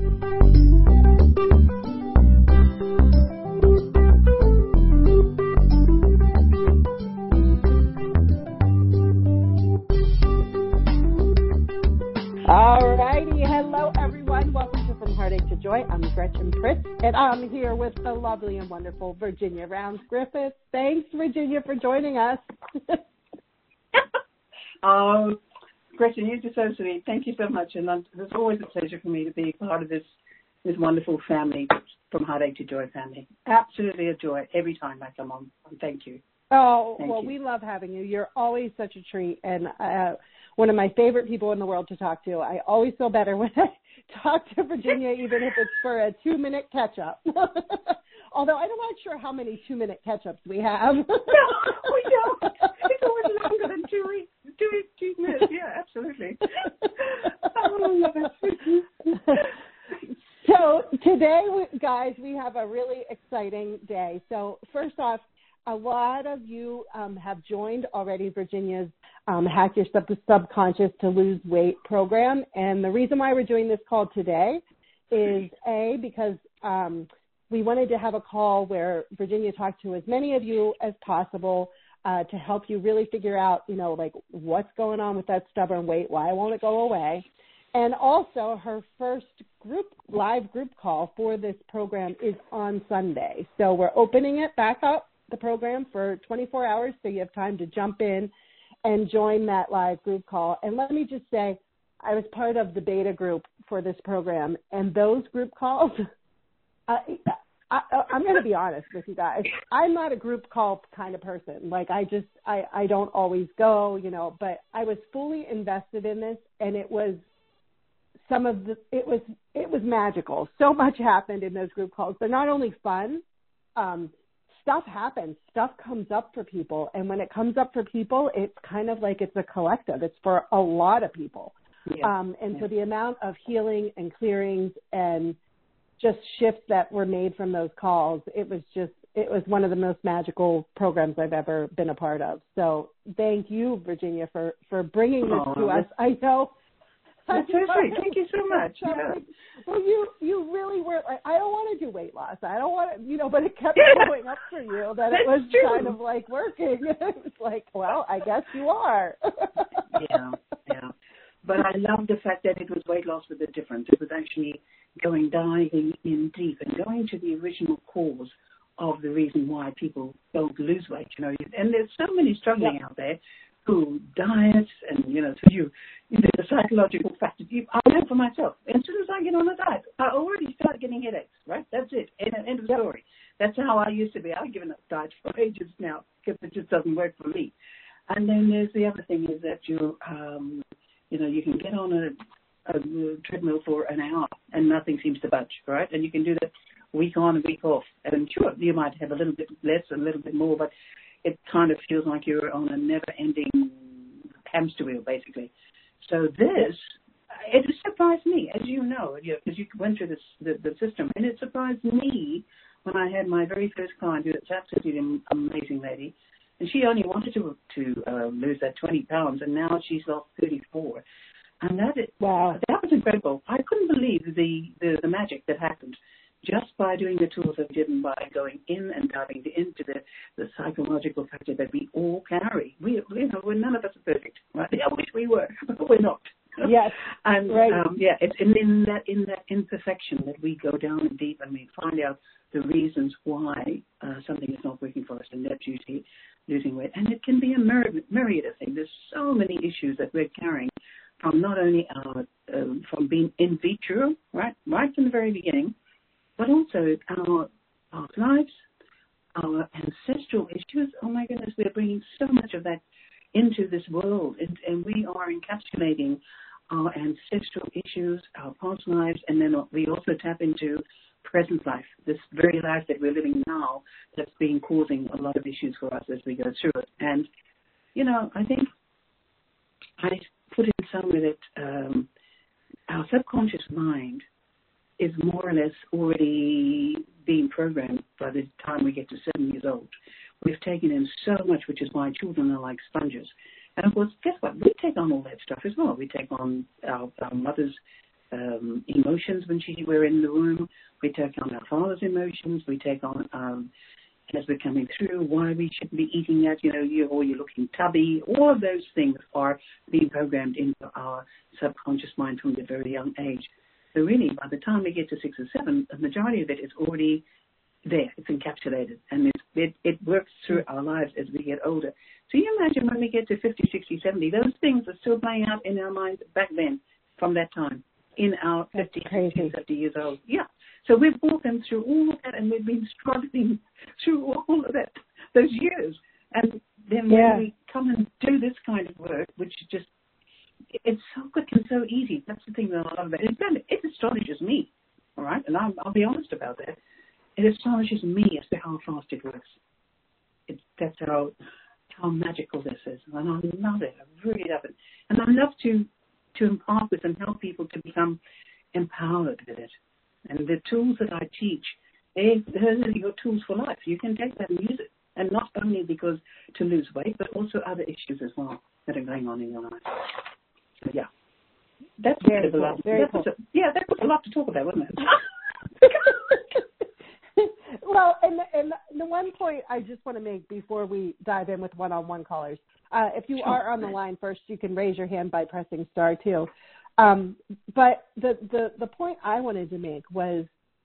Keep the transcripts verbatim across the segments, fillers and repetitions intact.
All righty. Hello, everyone. Welcome to From Heartache to Joy. I'm Gretchen Pritz, and I'm here with the lovely and wonderful Virginia Rounds Griffith. Thanks, Virginia, for joining us. um, Gretchen, you're just so sweet. Thank you so much. And it's always a pleasure for me to be part of this this wonderful family, From Heartache to Joy family. Absolutely a joy every time I come on. Thank you. Oh, Thank well, you. we love having you. You're always such a treat, and uh, one of my favorite people in the world to talk to. I always feel better when I talk to Virginia, even if it's for a two-minute catch-up. Although I'm not sure how many two-minute catch-ups we have. No, we don't. It's always longer than two weeks. Two weeks, two minutes. Yeah, absolutely. Oh, I love it. So today, guys, we have a really exciting day. So first off, a lot of you um, have joined already Virginia's um, Hack Your Sub- Subconscious to Lose Weight program. And the reason why we're doing this call today is, A, because um, we wanted to have a call where Virginia talked to as many of you as possible uh, to help you really figure out, you know, like what's going on with that stubborn weight, why won't it go away? And also her first group live group call for this program is on Sunday. So we're opening it back up, the program, for twenty-four hours, so you have time to jump in and join that live group call. And let me just say, I was part of the beta group for this program, and those group calls, I, I, I'm going to be honest with you guys, I'm not a group call kind of person. Like, I just, I, I don't always go, you know, but I was fully invested in this, and it was some of the, it was, it was magical. So much happened in those group calls. They're not only fun, um, stuff happens, stuff comes up for people. And when it comes up for people, it's kind of like it's a collective. It's for a lot of people. Yeah. Um, and yeah. So the amount of healing and clearings and just shifts that were made from those calls, it was just, it was one of the most magical programs I've ever been a part of. So thank you, Virginia, for, for bringing this oh, to us. I know. That's perfect. Thank you so much. So, yeah. Well, you you really were. Like, I don't want to do weight loss. I don't want to, you know. But it kept going up for you that it was true. kind of like working. It was like, well, I guess you are. yeah, yeah. But I love the fact that it was weight loss with a difference. It was actually going diving in deep and going to the original cause of the reason why people don't lose weight. You know, and there's so many struggling yep. out there who diet and, you know, so you, you know, the psychological factor. I know for myself, as soon as I get on a diet, I already start getting headaches, right? That's it. End, end of story. That's how I used to be. I've given up diet for ages now because it just doesn't work for me. And then there's the other thing is that you, um, you know, you can get on a, a treadmill for an hour and nothing seems to budge, right? And you can do that week on and week off. And sure, you might have a little bit less, a little bit more, but it kind of feels like you're on a never-ending hamster wheel, basically. So this, it surprised me, as you know, because you went through this, the, the system, and it surprised me when I had my very first client, who's absolutely an amazing lady, and she only wanted to to uh, lose that twenty pounds, and now she's lost thirty-four. And that is, wow, that was incredible. I couldn't believe the, the, the magic that happened just by doing the tools I did and by going in and diving into the, the psychological factor that we all carry. We, you know, we're, none of us are perfect, right? I wish we were, but we're not. Yes, and right. um, yeah, it's in, in that in that imperfection that we go down and deep and we find out the reasons why uh, something is not working for us, and that's usually losing weight. And it can be a myriad, myriad of things. There's so many issues that we're carrying from not only our um, from being in vitro, right, right from the very beginning, but also our past lives, our ancestral issues. Oh, my goodness, we're bringing so much of that into this world, and, and we are encapsulating our ancestral issues, our past lives, and then we also tap into present life, this very life that we're living now that's been causing a lot of issues for us as we go through it. And, you know, I think I put in some with it, um, our subconscious mind is more or less already being programmed by the time we get to seven years old. We've taken in so much, which is why children are like sponges. And of course, guess what? We take on all that stuff as well. We take on our, our mother's um, emotions when she, we're in the room. We take on our father's emotions. We take on, um, as we're coming through, why we shouldn't be eating that, you know, you, or you're looking tubby. All of those things are being programmed into our subconscious mind from a very young age. So really, by the time we get to six or seven, the majority of it is already there. It's encapsulated, and it, it, it works through our lives as we get older. So you imagine when we get to fifty, sixty, seventy, those things are still playing out in our minds back then, from that time, in our fifty, sixty, seventy years old. Yeah. So we've walked them through all of that, and we've been struggling through all of that, those years. And then yeah. when we come and do this kind of work, which is just, it's so quick and so easy. That's the thing that I love about it. It, it astonishes me, all right? And I'll, I'll be honest about that. It astonishes me as to how fast it works. It, that's how how magical this is. And I love it. I really love it. And I love to, to impart this and help people to become empowered with it. And the tools that I teach, they, those are your tools for life. You can take that and use it. And not only because to lose weight, but also other issues as well that are going on in your life. So, yeah. That's very cool. a lot. Very that cool. A, yeah, that was a lot to talk about, wasn't it? Well, and, and the one point I just want to make before we dive in with one-on-one callers, uh, if you sure. are on the line first, you can raise your hand by pressing star two. Um, but the, the, the point I wanted to make was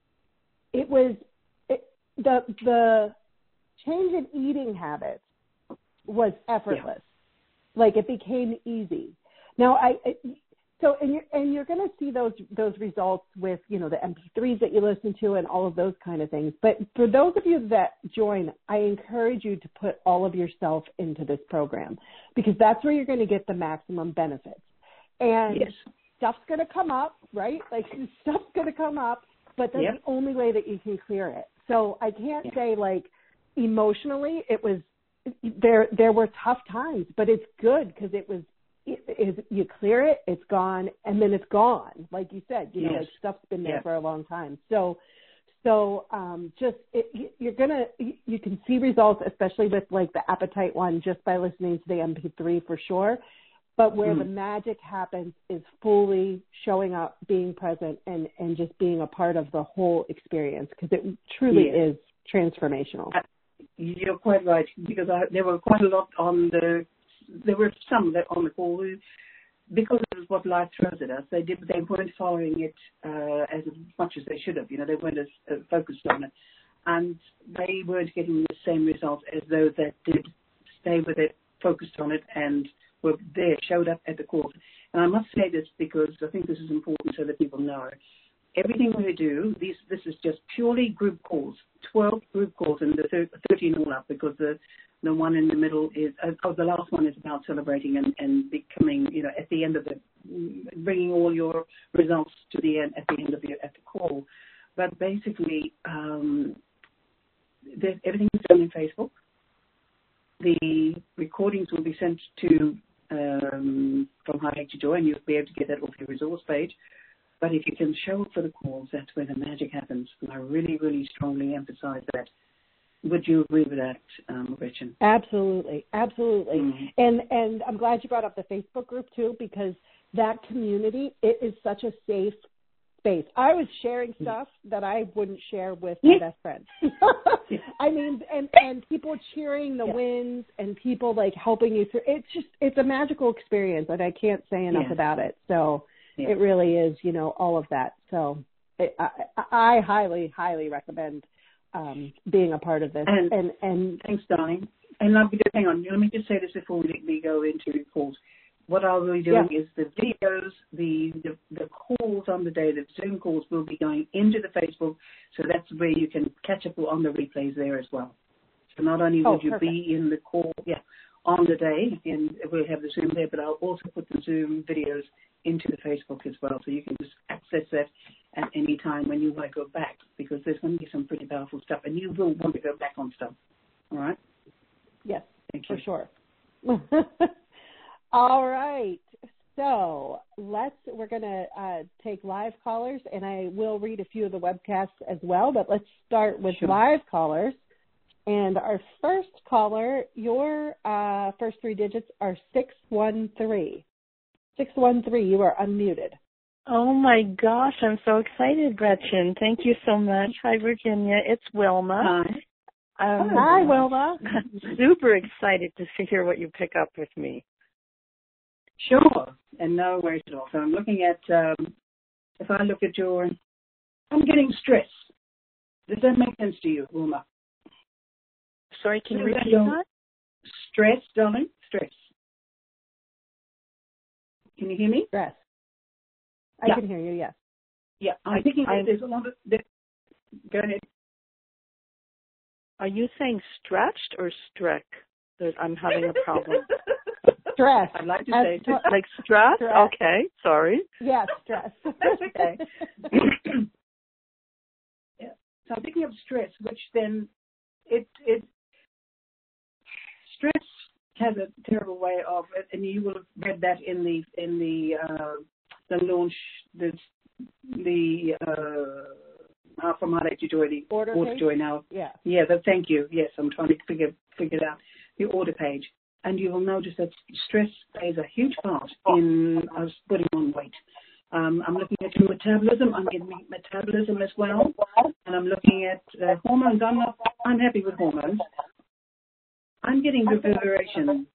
it was it, the the change in eating habits was effortless. Yeah. Like it became easy. Now I it, so and you're and you're going to see those those results with, you know, the M P threes that you listen to and all of those kind of things. But for those of you that join, I encourage you to put all of yourself into this program, because that's where you're going to get the maximum benefits. And yes. stuff's going to come up, right? Like stuff's going to come up, but that's yep. the only way that you can clear it. So I can't yeah. say like emotionally it was there. There were tough times, but it's good because it was. It, it, you clear it, it's gone, and then it's gone. Like you said, you know, yes. like stuff's been there yeah. for a long time. So, so um, just it, you're gonna you can see results, especially with like the appetite one, just by listening to the M P three for sure. But where mm. the magic happens is fully showing up, being present, and, and just being a part of the whole experience, because it truly yeah. is transformational. Uh, you're quite right, because I, there were quite a lot on the. There were some that on the call who, because of what life throws at us, they did they weren't following it uh, as much as they should have. You know, they weren't as uh, focused on it, and they weren't getting the same results as those that did stay with it, focused on it, and were there, showed up at the call. And I must say this because I think this is important so that people know. Everything we do, these, this is just purely group calls, twelve group calls, and the thirteen all up, because the the one in the middle is, uh, oh, the last one is about celebrating and, and becoming, you know, at the end of the, bringing all your results to the end, at the end of your, at the call. But basically, um, everything is done in Facebook. The recordings will be sent to, um, from How to Join. You'll be able to get that off your resource page. But if you can show up for the calls, that's where the magic happens. And I really, really strongly emphasize that. Would you agree with that, um, Gretchen? Absolutely, absolutely. Mm-hmm. And and I'm glad you brought up the Facebook group too, because that community, it is such a safe space. I was sharing stuff that I wouldn't share with my best friends. I mean, and and people cheering the yeah. wins and people like helping you through. It's just it's a magical experience, and I can't say enough yeah. about it. So yeah. it really is, you know, all of that. So it, I, I highly, highly recommend. Um, being a part of this. And, and, and thanks, darling. And let me just, hang on, let me just say this before we, we go into calls. What I'll be doing yeah. is the videos, the, the the calls on the day, the Zoom calls will be going into the Facebook, so that's where you can catch up on the replays there as well. So not only oh, would you perfect. be in the call, yeah, on the day, and we'll have the Zoom there, but I'll also put the Zoom videos into the Facebook as well, so you can just access that at any time when you want to go back, because there's going to be some pretty powerful stuff, and you will want to go back on stuff. All right? Yes, Thank you. for sure. All right. So let's, we're going to uh, take live callers, and I will read a few of the webcasts as well, but let's start with sure. live callers. And our first caller, your uh, first three digits are six one three. six one three, you are unmuted. Oh my gosh, I'm so excited, Gretchen. Thank you so much. Hi, Virginia. It's Wilma. Hi. Um, Hi, Wilma. Super excited to hear what you pick up with me. Sure, and no worries at all. So I'm looking at, um, if I look at your, I'm getting stress. Does that make sense to you, Wilma? Sorry, can you Does repeat that? that? Stress, darling, stress. Can you hear me? Stress. I Yeah. can hear you, yes. Yeah, I'm I- thinking that I- there's a lot of, there, go ahead. Are you saying stretched or strick? There's, I'm having a problem. Stress. I'd like to As say, to- Like stress? Stress. Okay, sorry. Yes, stress. That's okay. Yeah. So I'm picking up stress, which then it it stress has a terrible way of, and you will have read that in the in the uh, the launch the the uh, how from Monday to joy the Order order page? joy now. Yeah. Yeah, but thank you. Yes, I'm trying to figure figure it out. The order page, and you will notice that stress plays a huge part in us putting on weight. Um, I'm looking at your metabolism. I'm getting metabolism as well, and I'm looking at uh, hormones. I'm not. I'm happy with hormones. I'm getting reverberation.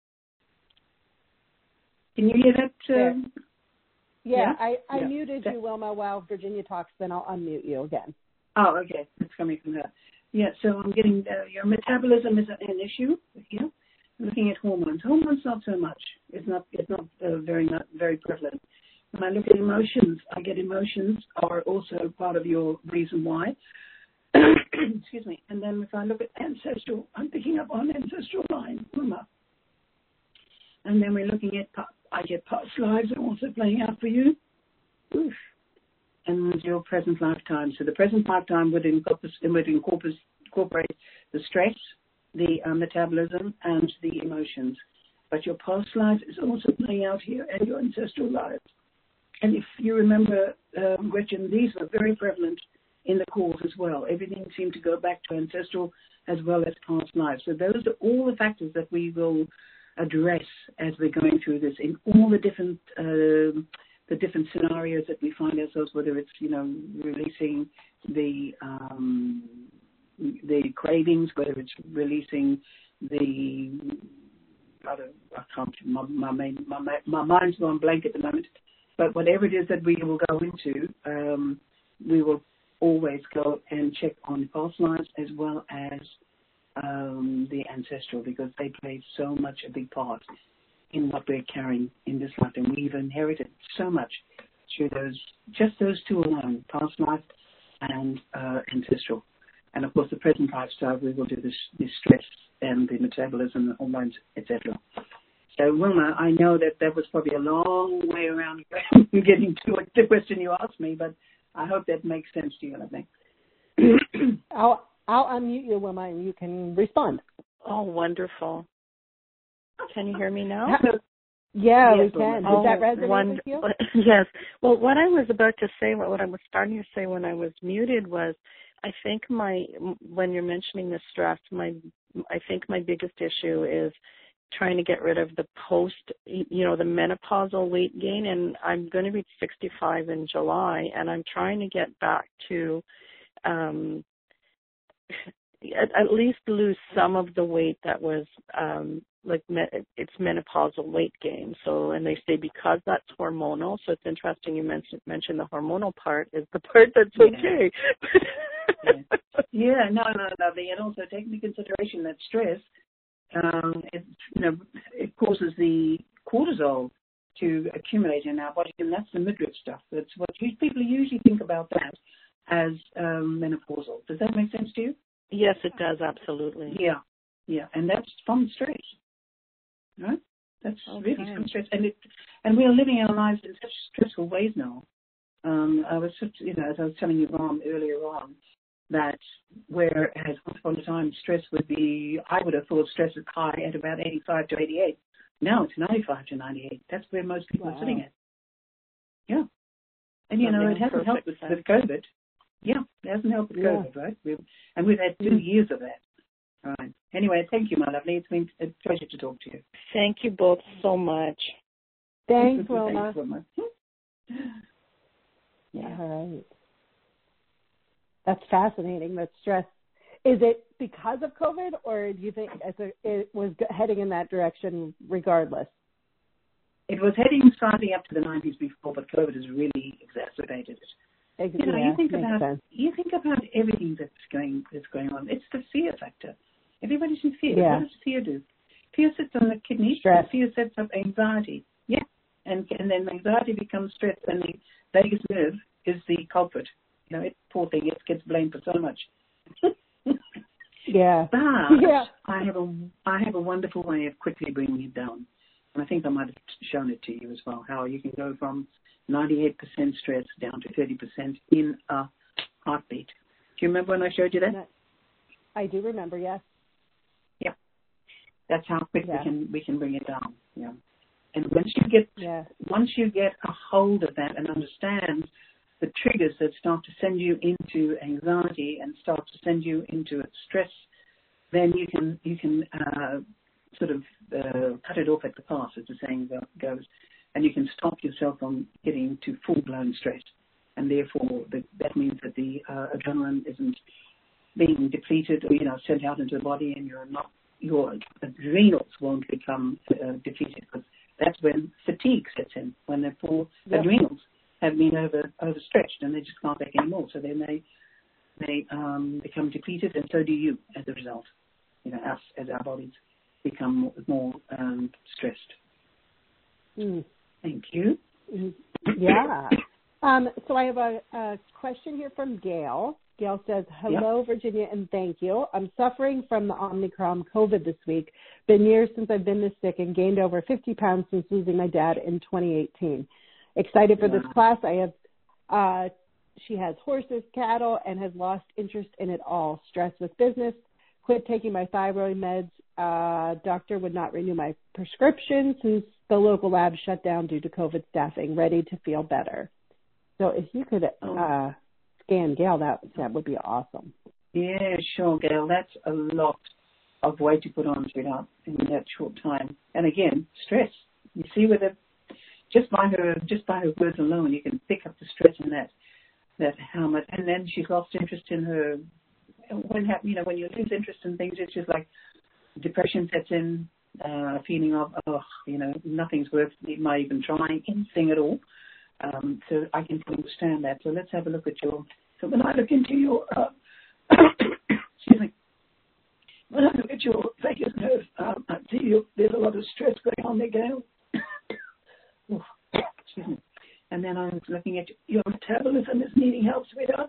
Can you hear that? Uh, Yeah, yeah? I, I Yeah. muted you, Wilma, while Virginia talks, then I'll unmute you again. Oh, okay. It's coming from that. Yeah, so I'm getting uh, your metabolism is an issue here. I'm looking at hormones. Hormones not so much. It's not. It's not uh, very not very prevalent. When I look at emotions, I get emotions are also part of your reason why. Excuse me. And then if I look at ancestral, I'm picking up on ancestral line, Wilma. And then we're looking at, I get past lives are also playing out for you. Oof. And your present lifetime. So the present lifetime would encompass, would incorporate, incorporate the stress, the uh, metabolism, and the emotions. But your past life is also playing out here, and your ancestral lives. And if you remember, um, Gretchen, these were very prevalent in the calls as well. Everything seemed to go back to ancestral as well as past lives. So those are all the factors that we will address as we're going through this in all the different uh, the different scenarios that we find ourselves, whether it's, you know, releasing the um, the cravings, whether it's releasing the I don't I can't my my main, my, my mind's gone blank at the moment. But whatever it is that we will go into, um, we will always go and check on past lives as well as um, the ancestral, because they play so much a big part in what we're carrying in this life. And we've inherited so much through those, just those two alone, past life and uh, ancestral. And of course, the present lifestyle, we will do this, this stress and the metabolism, the hormones, et cetera. So, Wilma, I know that that was probably a long way around getting to the question you asked me, but I hope that makes sense to you, I think. I'll, I'll unmute you, Wilma, and you can respond. Oh, wonderful. Can you hear me now? Yeah, Yes, we can. Does oh, that resonate wonder- with you? Yes. Well, what I was about to say, what, what I was starting to say when I was muted was, I think my, when you're mentioning the stress, my, I think my biggest issue is trying to get rid of the post, you know, the menopausal weight gain. And I'm going to be sixty-five in July, and I'm trying to get back to, um, at, at least lose some of the weight that was, um, like me, it's menopausal weight gain. So, and they say because that's hormonal. So it's interesting you mentioned mentioned the hormonal part is the part that's okay. yeah. yeah, no, no, lovely. And also take into consideration that stress, um, it, you know, it causes the cortisol to accumulate in our body, and that's the midriff stuff. That's what you, people usually think about that as um, menopausal. Does that make sense to you? Yes, it does, absolutely. Yeah, yeah, and that's from stress. Right? That's Okay. really some stress, and it, and we are living our lives in such stressful ways now. Um, I was just, you know, as I was telling you, Ron, earlier on, that whereas once upon a time stress would be, I would have thought stress is high at about eighty-five to eighty-eight. Now it's ninety-five to ninety-eight. That's where most people Wow. are sitting at. Yeah, and you That know, it makes hasn't helped with, perfect with COVID. Yeah, it hasn't helped with Yeah. COVID, right? We've, and we've had two years of that. All right. Anyway, thank you, my lovely. It's been a pleasure to talk to you. Thank you both so much. Thanks, Wilma. Thanks, Wilma. Yeah. All right. That's fascinating. That stress. Is it because of COVID, or do you think it was heading in that direction regardless? It was heading slightly up to the nineties before, but COVID has really exacerbated it. Ex- You know, yeah, you think makes about sense. you think about everything that's going that's going on. It's the fear factor. Everybody's in fear. Yeah. What does fear do? Fear sits on the kidney. Stress. Fear sets up anxiety. Yeah, and and then anxiety becomes stress, and the vagus nerve is the culprit. You know, it poor thing. It gets blamed for so much. Yeah. But yeah. I have a I have a wonderful way of quickly bringing it down, and I think I might have shown it to you as well. How you can go from ninety-eight percent stress down to thirty percent in a heartbeat. Do you remember when I showed you that? I do remember. Yes. Yeah. That's how quick Yeah. we can we can bring it down. Yeah. And once you get Yeah. once you get a hold of that and understand the triggers that start to send you into anxiety and start to send you into stress, then you can you can uh, sort of uh, cut it off at the pass, as the saying goes, and you can stop yourself from getting to full-blown stress. And therefore, the, that means that the uh, adrenaline isn't being depleted or, you know, sent out into the body, and you're not your adrenals won't become uh, depleted, because that's when fatigue sets in, when the poor Yep. adrenals have been over overstretched and they just can't take anymore. So then they they um, become depleted, and so do you as a result. You know, us as our bodies become more, more um, stressed. Mm. Thank you. Mm. Yeah. um, so I have a, a question here from Gail. Gail says, hello, yep. Virginia, and thank you. I'm suffering from the Omicron COVID this week. Been years since I've been this sick and gained over fifty pounds since losing my dad in twenty eighteen. Excited for wow. this class. I have, uh, she has horses, cattle, and has lost interest in it all. Stressed with business, quit taking my thyroid meds. Uh, doctor would not renew my prescription since the local lab shut down due to COVID staffing. Ready to feel better. So if you could uh, scan Gail, that that would be awesome. Yeah, sure, Gail. That's a lot of weight to put on, sweetheart, in that short time. And again, stress. You see, with it, just by her, just by her words alone, you can pick up the stress in that, that how much. And then she's lost interest in her. When you know, when you lose interest in things, it's just like depression sets in, uh, a feeling of, oh, you know, nothing's worth my even trying anything at all. Um, so I can understand that. So let's have a look at your. So when I look into your, uh, excuse me, when I look at your vagus nerve, um, I see you, there's a lot of stress going on there, Gail. Excuse me. And then I was looking at your metabolism is needing help, sweetheart.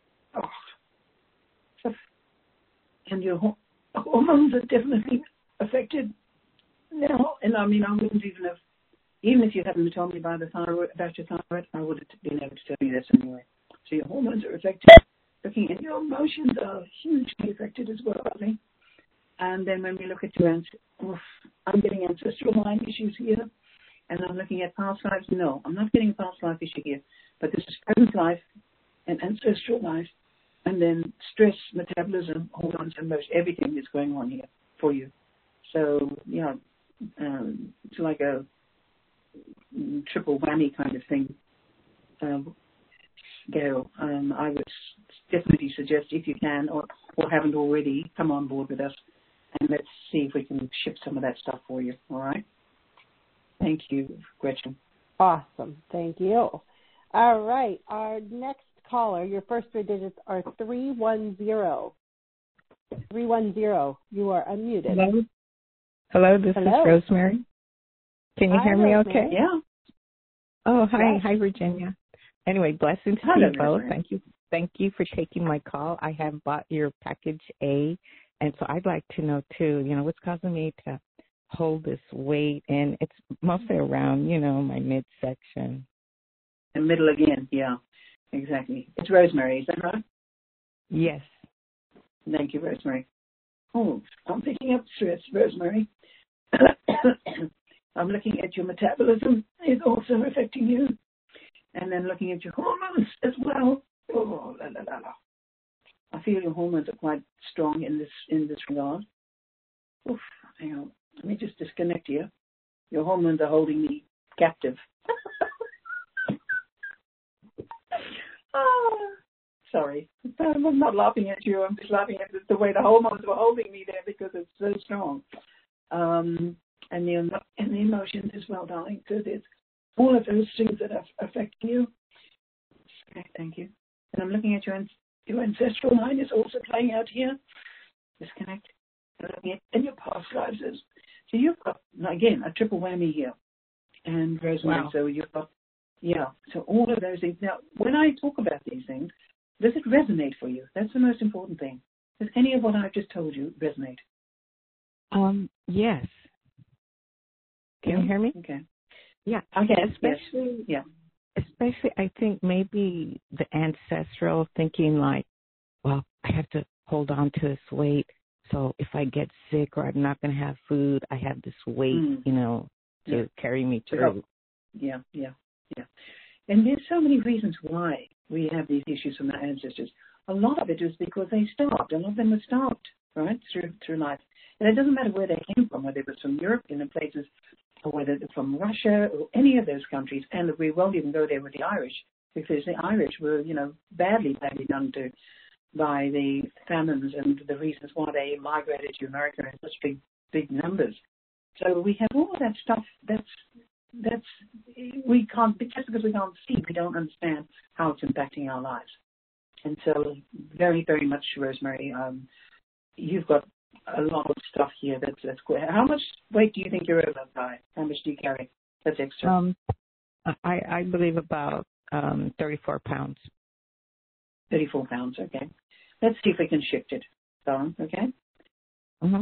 Oh. And your hormones are definitely affected now. And I mean, I wouldn't even have, even if you hadn't told me about the thyroid, about your thyroid, I would have been able to tell you this anyway. So your hormones are affected. Looking at your emotions are hugely affected as well, I think. And then when we look at your, oof, I'm getting ancestral line issues here. And I'm looking at past lives. No, I'm not getting a past life issue here. But this is present life and ancestral life. And then stress, metabolism, hormones, and most everything is going on here for you. So, you know, um, it's like a triple whammy kind of thing. Um, Gail, um, I would definitely suggest, if you can or, or haven't already, come on board with us and let's see if we can ship some of that stuff for you. All right? Thank you, Gretchen. Awesome. Thank you. All right. Our next caller, your first three digits are three one zero. three one zero. You are unmuted. Hello. Hello, this Hello. is Rosemary. Can you hi, hear me Rosemary. okay? Yeah. Oh, hi. Yes. Hi, Virginia. Anyway, blessings to Hello, you both. Rosemary. Thank you. Thank you for taking my call. I have bought your package A, and so I'd like to know, too, you know, what's causing me to hold this weight, and it's mostly around, you know, my midsection. The middle again, yeah, exactly. It's Rosemary, is that right? Yes. Thank you, Rosemary. Oh, I'm picking up stress, Rosemary. I'm looking at your metabolism is also affecting you. And then looking at your hormones as well. Oh, la, la, la, la. I feel your hormones are quite strong in this in this regard. Oof, hang on. Let me just disconnect here. Your hormones are holding me captive. Oh, sorry. I'm not laughing at you. I'm just laughing at the way the hormones were holding me there because it's so strong. Um, and, the, and the emotions as well, darling. So there's all of those things that are affecting you. Okay, thank you. And I'm looking at your, your ancestral line is also playing out here. Disconnect. And looking at in your past lives. Is, so you've got, again, a triple whammy here. And Rosemary, wow. So you've got, yeah, so all of those things. Now, when I talk about these things, does it resonate for you? That's the most important thing. Does any of what I've just told you resonate? Um, yes. Can yeah. you hear me? Okay. Yeah. Okay. Especially, yes. yeah. Especially, I think maybe the ancestral thinking like, well, I have to hold on to this weight. So if I get sick or I'm not going to have food, I have this weight, mm. you know, to yeah. carry me through. Yeah, yeah, yeah. And there's so many reasons why we have these issues from our ancestors. A lot of it is because they starved. A lot of them were starved, right, through through life. And it doesn't matter where they came from, whether it was from Europe, in the places, or whether it's from Russia, or any of those countries. And we won't even go there with the Irish, because the Irish were, you know, badly, badly done to by the famines and the reasons why they migrated to America in such big, big numbers. So we have all of that stuff that's, that's, we can't, just because we can't see, we don't understand how it's impacting our lives. And so very, very much, Rosemary, um, you've got a lot of stuff here that's, that's good. How much weight do you think you're over by? How much do you carry? That's extra. Um, I, I believe about um, thirty-four pounds. thirty-four pounds, okay. Let's see if we can shift it, Dawn, okay? Mm-hmm.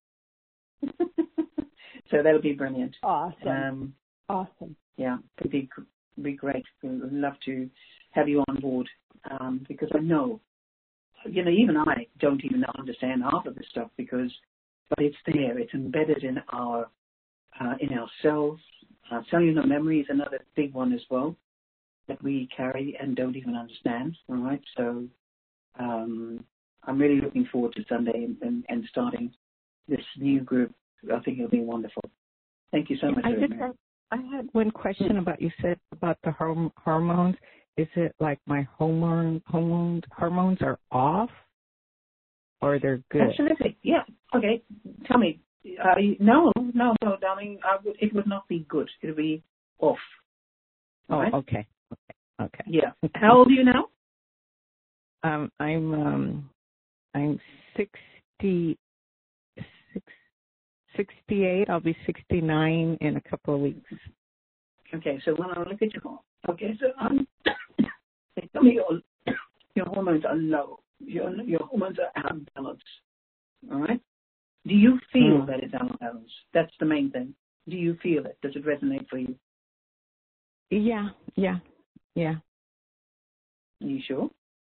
So that'll be brilliant. Awesome. Um, awesome. Yeah, it'd be, be great. We'd love to have you on board um, because I know, you know, even I don't even understand half of this stuff because, but it's there. It's embedded in our uh, in our cells. Uh, cellular memory is another big one as well that we carry and don't even understand. All right, so um, I'm really looking forward to Sunday and, and, and starting this new group. I think it'll be wonderful. Thank you so much. I did have, I had one question about, you said about the horm- hormones. Is it like my hormone hormones hormones are off, or they're good? Absolutely. Yeah. Okay. Tell me. Uh, no, no, no, darling. I would, it would not be good. It would be off. Oh, right? okay. Okay. Okay. Yeah. How old are you now? Um, I'm um, I'm sixty six. sixty-eight. I'll be sixty-nine in a couple of weeks. Okay, so when I look at your okay, so um, they tell me your your hormones are low. Your your hormones are out of balance. All right. Do you feel mm. that it's out of balance? That's the main thing. Do you feel it? Does it resonate for you? Yeah. Yeah. Yeah. Are you sure?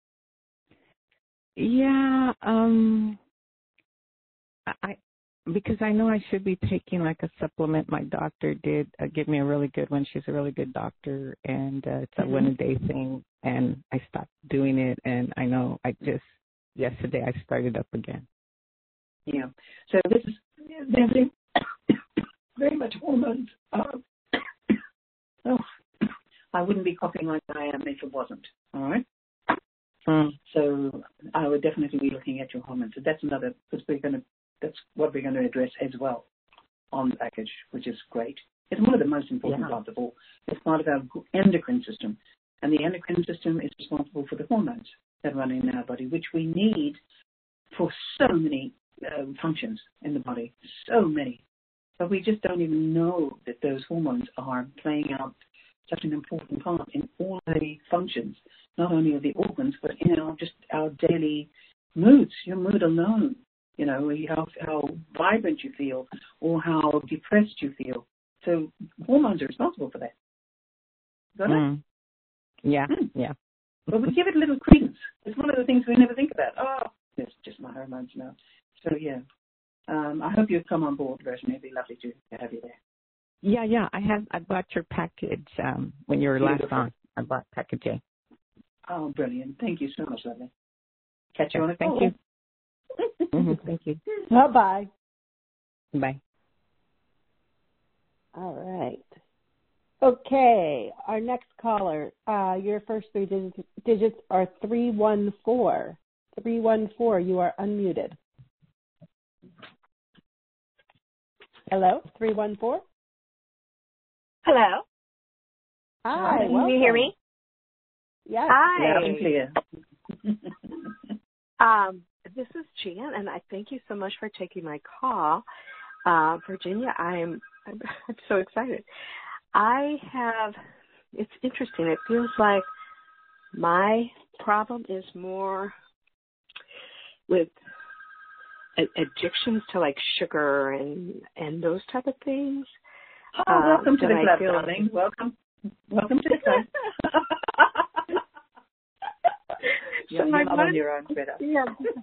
Yeah. Um. I. Because I know I should be taking like a supplement. My doctor did uh, give me a really good one. She's a really good doctor, and uh, it's a mm-hmm. one-a-day thing, and I stopped doing it, and I know I just, yesterday I started up again. Yeah. So this is very, very much hormones. Uh, oh, I wouldn't be coughing like I am if it wasn't, all right? Mm. So I would definitely be looking at your hormones. So that's another, because we're going to, that's what we're going to address as well on the package, which is great. It's one of the most important yeah. parts of all. It's part of our endocrine system. And the endocrine system is responsible for the hormones that run in our body, which we need for so many uh, functions in the body, so many. But we just don't even know that those hormones are playing out such an important part in all the functions, not only of the organs, but in our just our daily moods, your mood alone. You know, how, how vibrant you feel or how depressed you feel. So hormones are responsible for that. Got mm. it? Yeah, mm. yeah. But we give it a little credence. It's one of the things we never think about. Oh, it's just my hormones now. So, yeah. Um, I hope you've come on board, Rosemary. It'd be lovely to have you there. Yeah, yeah. I have. I bought your package um, when you were last Beautiful. on. I bought package A. Oh, brilliant. Thank you so much, lovely. Catch you on a Thank call. you. mm-hmm. Thank you. Bye-bye. Bye. All right. Okay, our next caller, uh, your first three digits, digits are three one four. three one four, you are unmuted. Hello, three one four? Hello. Hi, Can welcome. you hear me? Yes. Hi. Loud and clear. um, this is Jan, and I thank you so much for taking my call. Uh, Virginia, I'm, I'm I'm so excited. I have, it's interesting. It feels like my problem is more with addictions to like sugar and, and those type of things. Oh, welcome um, to the I club, feel darling. like, welcome. Welcome to the club. You're, so you're I not wanted, on your own, Greta. Yeah.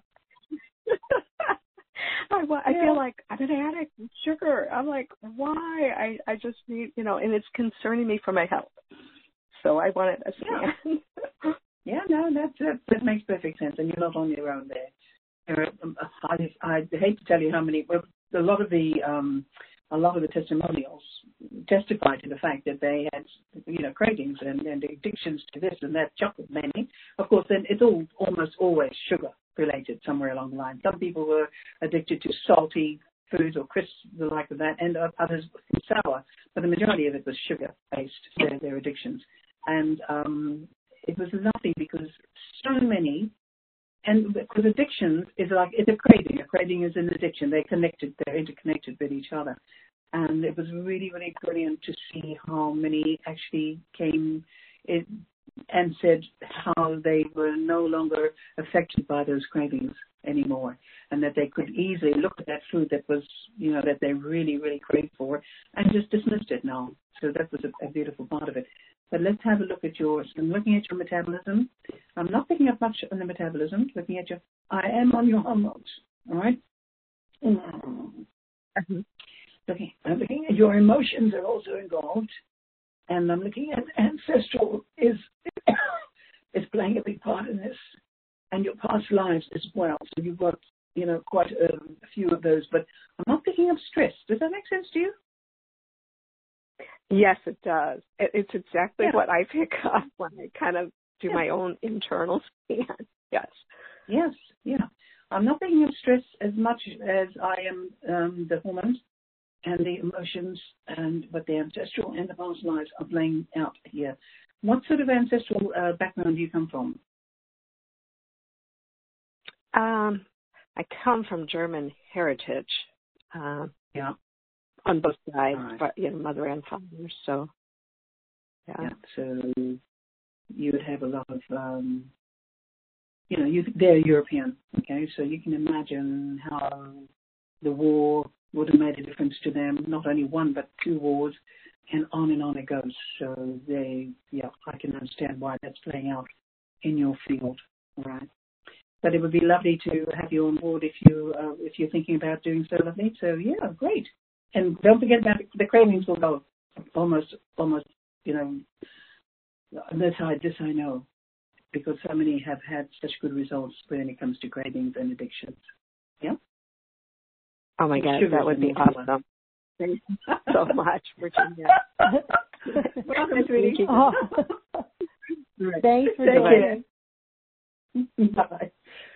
I, I yeah. feel like I'm an addict with sugar. I'm like, why? I, I just need, you know, and it's concerning me for my health. So I wanted a scan. Yeah, yeah no, that's, that, that makes perfect sense, and you're not on your own there. There are, um, I, I hate to tell you how many, well, a lot of the, um, a lot of the testimonials testify to the fact that they had, you know, cravings and, and addictions to this and that, chocolate mainly. Of course, then it's all almost always sugar related somewhere along the line. Some people were addicted to salty foods or crisps, the like of that, and others sour. But the majority of it was sugar-based, their, their addictions. And um, it was lovely because so many, and because addictions is like, it's a craving. A craving is an addiction. They're connected. They're interconnected with each other. And it was really, really brilliant to see how many actually came in and said how they were no longer affected by those cravings anymore, and that they could easily look at that food that was, you know, that they really, really craved for and just dismissed it now. So that was a, a beautiful part of it. But let's have a look at yours. I'm looking at your metabolism. I'm not picking up much on the metabolism. Looking at your, I am on your hormones. All right. Mm-hmm. Looking, I'm looking at your emotions are also involved, and I'm looking at ancestral is is playing a big part in this, and your past lives as well. So you've got, you know, quite a, a few of those. But I'm not picking up stress. Does that make sense to you? Yes, it does. It, it's exactly Yeah. what I pick up when I kind of do yeah. my own internal scan. Yes. Yes. Yeah. I'm not picking up stress as much as I am um, the hormones and the emotions, and but the ancestral and the past lives are playing out here. What sort of ancestral uh, background do you come from? Um, I come from German heritage. Uh, yeah. On both sides, right. but you know, mother and father. So, yeah. yeah. So you would have a lot of, um, you know, you, they're European, okay? So you can imagine how the war would have made a difference to them. Not only one, but two wars, and on and on it goes. So they, yeah, I can understand why that's playing out in your field, all right? But it would be lovely to have you on board if you uh, if you're thinking about doing so, lovely. So yeah, great. And don't forget about the cravings will go almost, almost, you know, this I, this I know, because so many have had such good results when it comes to cravings and addictions. Yeah? Oh, my God, that would be awesome. Thank you so much, Virginia. Welcome, sweetie. Oh. Thanks for joining. Bye.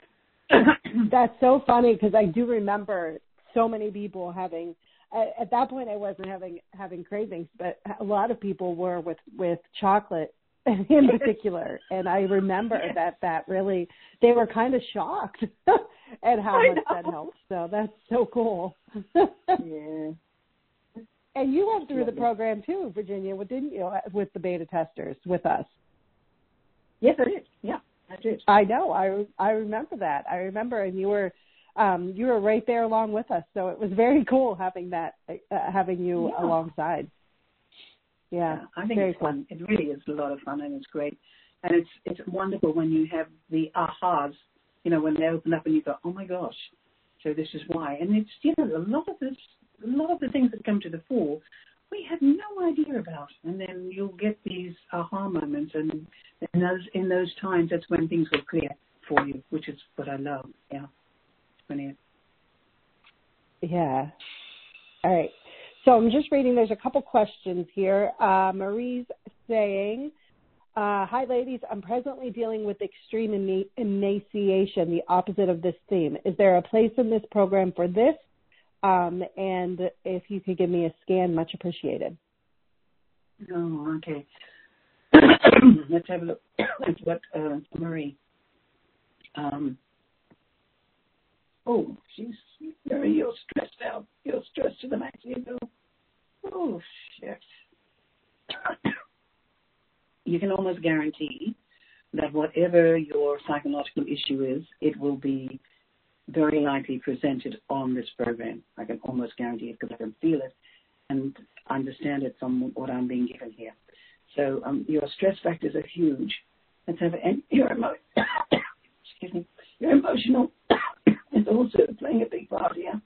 That's so funny because I do remember so many people having, at, at that point I wasn't having having cravings, but a lot of people were with, with chocolate in particular. And I remember yes. that that really, they were kind of shocked at how I much know. that helped. So that's so cool. Yeah. And you went through the program too, Virginia, didn't you, with the beta testers with us? Yes, I did. Yeah, I did. I know. I, I remember that. I remember, and you were um, you were right there along with us. So it was very cool having that, uh, having you yeah. alongside. Yeah, yeah, I think very it's fun. Cool. It really is a lot of fun, and it's great. And it's it's wonderful when you have the ahas, you know, when they open up and you go, oh my gosh, so this is why. And it's, you know, a lot of this, a lot of the things that come to the fore, we had no idea about. And then you'll get these aha moments, and in those in those times, that's when things will clear for you, which is what I love. Yeah, it's brilliant. Yeah. All right. So so I'm just reading. There's a couple questions here. Uh, Marie's saying, uh, hi, ladies. I'm presently dealing with extreme ema- emaciation, the opposite of this theme. Is there a place in this program for this? Um, and if you could give me a scan, much appreciated. Oh, okay. Let's have a look at what uh, Marie. Um, oh, she's very, you're stressed out. You're stressed to the max, you know. Oh, shit. You can almost guarantee that whatever your psychological issue is, it will be very likely presented on this program. I can almost guarantee it because I can feel it and understand it from what I'm being given here. So um, your stress factors are huge. Let's have and your emo- excuse me. Your emotional is also playing a big part here.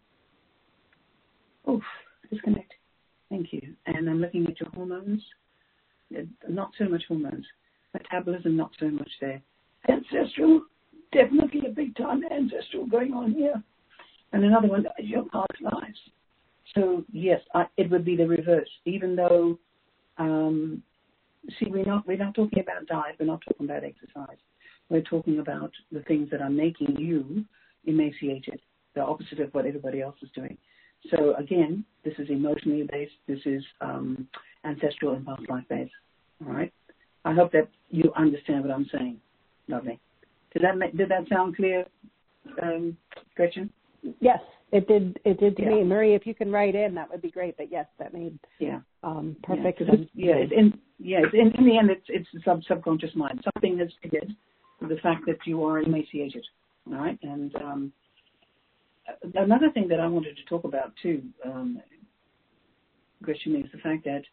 Oof, disconnect. Thank you. And I'm looking at your hormones. Not so much hormones. Metabolism, not so much there. Ancestral, definitely a big time ancestral going on here. And another one is your past lives. So yes, I, it would be the reverse. Even though, um, see, we're not we're not talking about diet. We're not talking about exercise. We're talking about the things that are making you emaciated. The opposite of what everybody else is doing. So again, this is emotionally based. This is um, ancestral and past life based. All right. I hope that you understand what I'm saying. Lovely. Did that make, did that sound clear, um, Gretchen? Yes, it did. It did to yeah. me. Marie, if you can write in, that would be great. But yes, that made yeah um, perfect yeah, sense. It's, yeah, it's in yeah. It's in, in the end, it's it's the sub subconscious mind. Something has triggered the fact that you are emaciated. All right, and um, another thing that I wanted to talk about too, um, Gretchen, is the fact that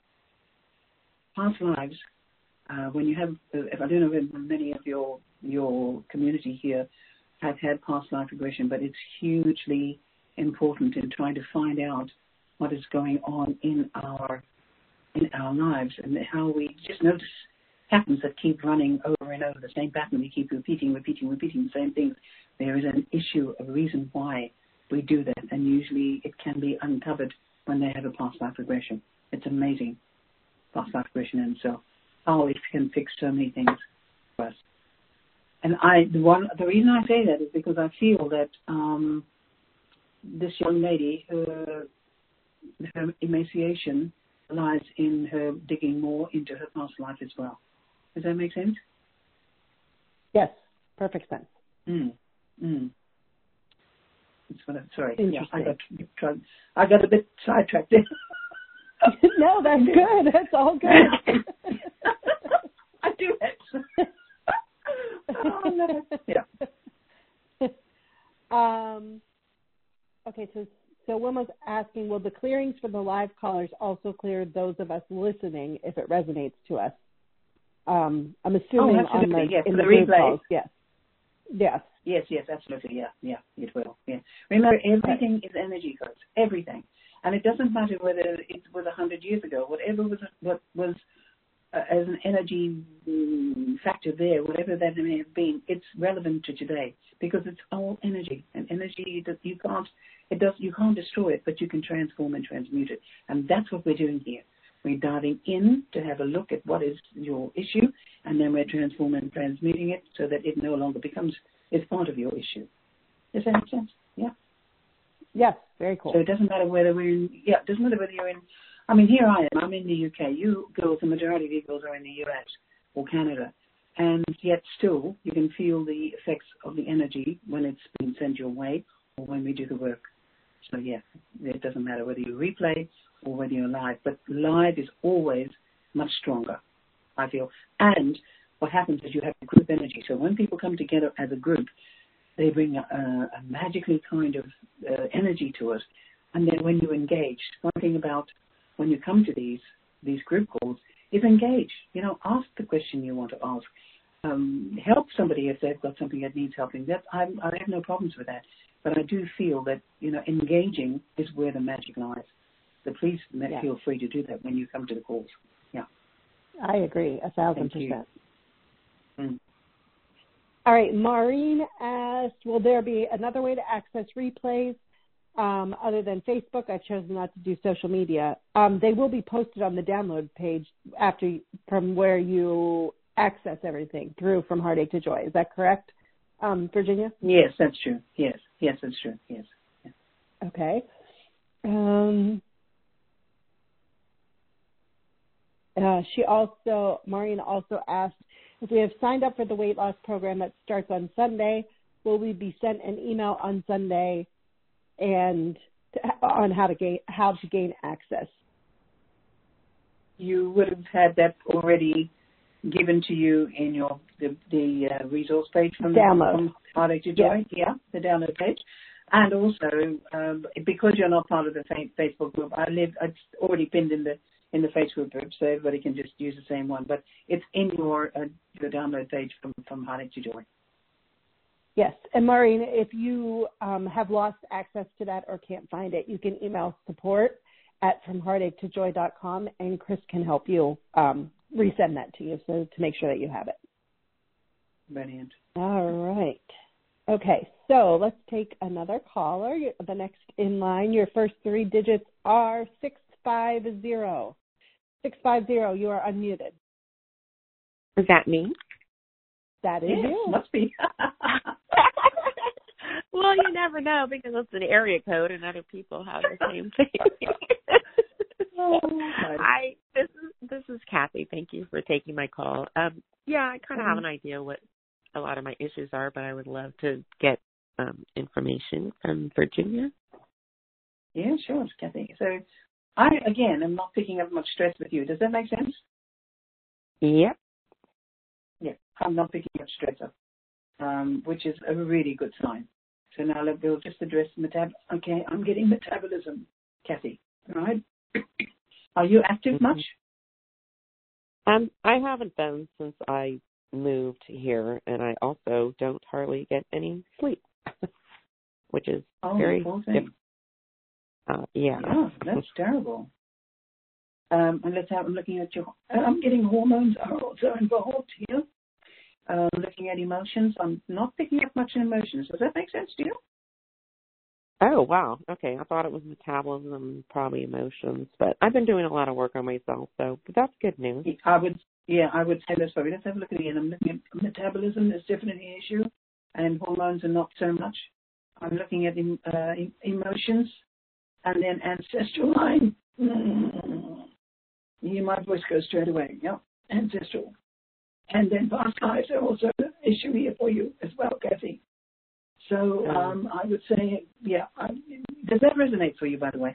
past lives. Uh, when you have, if I don't know if many of your your community here have had past life regression, but it's hugely important in trying to find out what is going on in our in our lives and how we just notice patterns that keep running over and over, the same pattern. We keep repeating, repeating, repeating the same things. There is an issue, a reason why we do that, and usually it can be uncovered when they have a past life regression. It's amazing, past life regression in itself. How it can fix so many things for us. And I, the one, the reason I say that is because I feel that um, this young lady, her, her emaciation lies in her digging more into her past life as well. Does that make sense? Yes, perfect sense. Mm. Mm. That's what I'm, sorry, yeah, I got I got a bit sidetracked there. No, that's good. That's all good. I do it. Oh, no. Yeah. Um. Okay, so so Wilma's asking, will the clearings for the live callers also clear those of us listening if it resonates to us? Um, I'm assuming oh, on the yes, in the, the replay. calls. Yes. Yes. Yes, yes, absolutely. Yeah, yeah, it will. Yeah. Remember, everything is energy, folks. Everything. And it doesn't matter whether it was a hundred years ago, whatever was what was uh, as an energy um, factor there, whatever that may have been, it's relevant to today because it's all energy, and energy that you can't it does you can't destroy it, but you can transform and transmute it, and that's what we're doing here. We're diving in to have a look at what is your issue, and then we're transforming and transmuting it so that it no longer becomes it's part of your issue. Does that make sense? Yeah. Yes, very cool. So it doesn't matter whether we're in, yeah, it doesn't matter whether you're in, I mean, here I am, I'm in the U K. You girls, the majority of you girls are in the U S or Canada. And yet still, you can feel the effects of the energy when it's being sent your way or when we do the work. So yeah, it doesn't matter whether you replay or whether you're live. But live is always much stronger, I feel. And what happens is you have group energy. So when people come together as a group, they bring a, a magically kind of uh, energy to us. And then when you engage, one thing about when you come to these these group calls is engage. You know, ask the question you want to ask. Um, help somebody if they've got something that needs helping. That I, I have no problems with that. But I do feel that, you know, engaging is where the magic lies. So please yeah. feel free to do that when you come to the calls. Yeah. I agree, a thousand Thank percent. Mm. All right, Maureen asked, will there be another way to access replays? um, other than Facebook, I've chosen not to do social media. Um, they will be posted on the download page after from where you access everything through From Heartache to Joy. Is that correct, um, Virginia? Yes, that's true. Yes, yes, that's true. Yes. yes. Okay. Um, uh, she also, Maureen also asked, if we have signed up for the weight loss program that starts on Sunday, will we be sent an email on Sunday and to, on how to gain how to gain access? You would have had that already given to you in your the, the uh, resource page from, from Heartache to Joy. Yeah. yeah, the download page. And also, um, because you're not part of the Facebook group, I live. It's already pinned in the in the Facebook group, so everybody can just use the same one. But it's in your uh, your download page from from Heartache to Joy. Yes, and Maureen, if you um, have lost access to that or can't find it, you can email support at from heartache to joy dot com, and Chris can help you um, resend that to you, so to make sure that you have it. Brilliant. All right. Okay, so let's take another caller. The next in line, your first three digits are six five zero. six five zero, you are unmuted. Is that me? That is yes, you. Must be. Well, you never know because it's an area code and other people have the same thing. oh, I this is this is Kathy. Thank you for taking my call. Um, yeah, I kind of um, have an idea what a lot of my issues are, but I would love to get um, information from Virginia. Yeah, sure, Kathy. So, I again am not picking up much stress with you. Does that make sense? Yep. Yeah, I'm not picking up stress up, um, which is a really good sign. So now we'll just address metab. Okay, I'm getting metabolism, Kathy. All right. Are you active Mm-hmm. much? Um, I haven't been since I moved here, and I also don't hardly get any sleep, which is oh, very poor different. Uh, yeah. Yeah, that's terrible. Um, and let's have. I'm looking at your. I'm getting hormones are also involved here. Uh, looking at emotions, I'm not picking up much in emotions. Does that make sense to you? Oh, wow. Okay. I thought it was metabolism, probably emotions, but I've been doing a lot of work on myself, so but that's good news. I would, yeah, I would say that's sorry. Let's have a look at it again. I'm looking at metabolism is definitely an issue, and hormones are not so much. I'm looking at uh, emotions, and then ancestral line. Mm. Yeah, my voice goes straight away. Yeah, ancestral. And then past lives are also an issue here for you as well, Kathy. So um, I would say, yeah, I, does that resonate for you, by the way?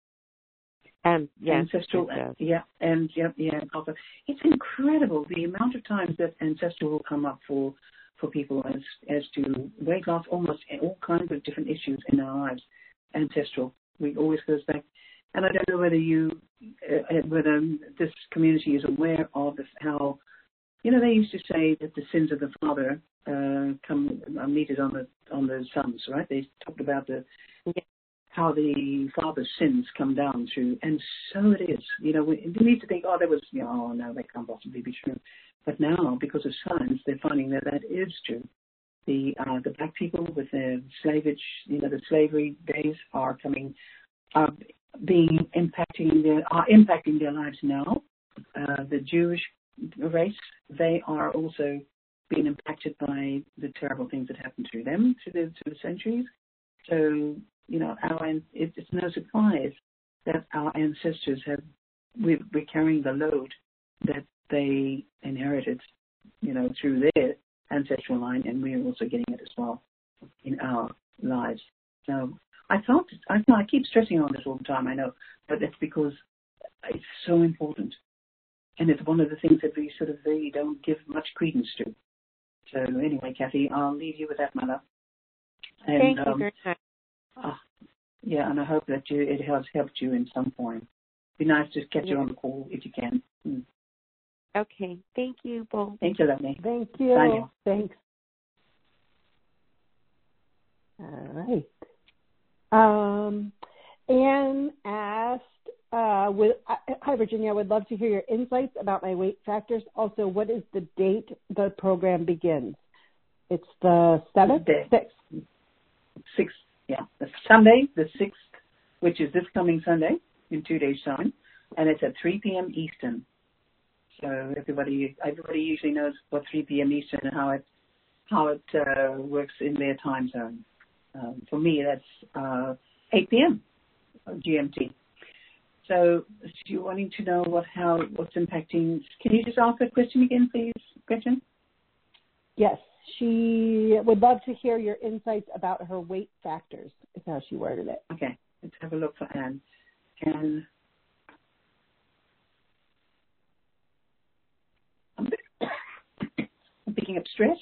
Um, yes, ancestral, yeah, and yeah, yeah. Also, it's incredible the amount of times that ancestral will come up for for people as as to weight loss, almost all kinds of different issues in our lives. Ancestral, we always goes back, and I don't know whether you, uh, whether this community is aware of this, how. You know, they used to say that the sins of the father uh, come are meted on the on the sons, right? They talked about the how the father's sins come down through, and so it is. You know, we, we need to think, oh, there was, you know, oh, no, that can't possibly be true. But now, because of science, they're finding that that is true. The uh, the black people with their slavage, you know, the slavery days are coming, are being impacting their are impacting their lives now. Uh, the Jewish race, they are also being impacted by the terrible things that happened to them through the, through the centuries. So, you know, our it, it's no surprise that our ancestors have, we're, we're carrying the load that they inherited, you know, through their ancestral line, and we're also getting it as well in our lives. So I thought, I, I keep stressing on this all the time, I know, but that's because it's so important. And it's one of the things that we sort of really don't give much credence to. So anyway, Kathy, I'll leave you with that, my love. And, Thank you um, very much. Uh, yeah, and I hope that you, it has helped you in some point. Be nice to get yeah. you on the call if you can. Mm. Okay. Thank you both. Thank you, lovely. Thank you. Bye now. Thanks. All right. Um, Anne asked, Uh, with, uh, hi, Virginia. I would love to hear your insights about my weight factors. Also, what is the date the program begins? It's the seventh? Day. Sixth? Sixth. yeah, Sunday, the sixth, which is this coming Sunday in two days' time, and it's at three p.m. Eastern. So everybody, everybody usually knows what three p.m. Eastern and how it how it uh, works in their time zone. Um, for me, that's uh, eight p.m. G M T. So, you're wanting to know what how what's impacting? Can you just ask that question again, please, Gretchen? Yes, she would love to hear your insights about her weight factors. Is how she worded it. Okay, let's have a look for Anne. Can I'm picking up stress.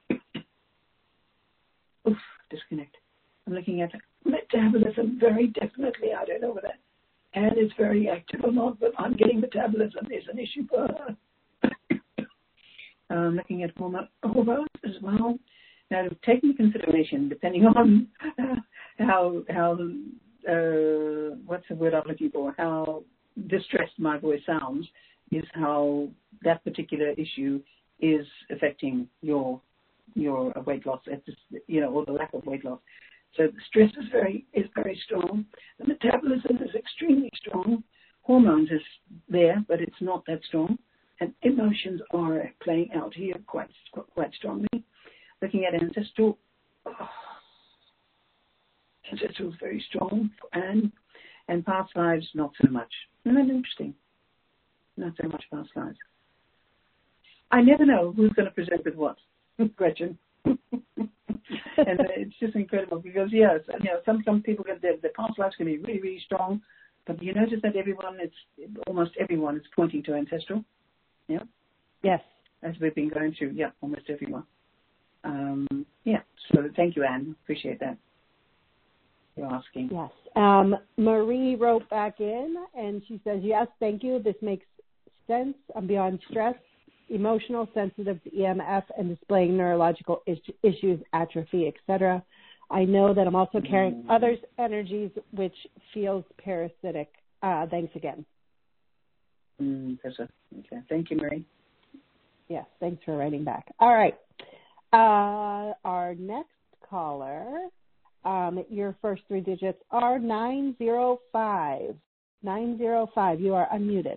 Oof, disconnect. I'm looking at metabolism very definitely. I don't know whether Anne is very active or not, but I'm getting metabolism is an issue for her. I'm looking at hormone, hormones as well. Now, taking into consideration, depending on how, how uh, what's the word I'm looking for, how distressed my voice sounds, is how that particular issue is affecting your your weight loss, you know, or the lack of weight loss. So the stress is very is very strong. The metabolism is extremely strong. Hormones is there, but it's not that strong. And emotions are playing out here quite quite strongly. Looking at ancestral, oh, ancestral is very strong, and and past lives not so much. Isn't that interesting? Not so much past lives. I never know who's going to present with what, Gretchen. And it's just incredible because, yes, you know, some some people get their, their past lives can be really, really strong, but you notice that everyone, it's almost everyone is pointing to ancestral. Yeah. Yes. As we've been going through, yeah, almost everyone. Um, yeah. So thank you, Anne. Appreciate that. You're asking. Yes. Um, Marie wrote back in and she says, yes, thank you. This makes sense. I'm beyond stress, emotional, sensitive to E M F, and displaying neurological is- issues, atrophy, et cetera. I know that I'm also carrying mm. others' energies, which feels parasitic. Uh, thanks again. Mm, okay. Thank you, Marie. Yes, thanks for writing back. All right. Uh, our next caller, um, your first three digits are nine zero five. nine zero five. You are unmuted.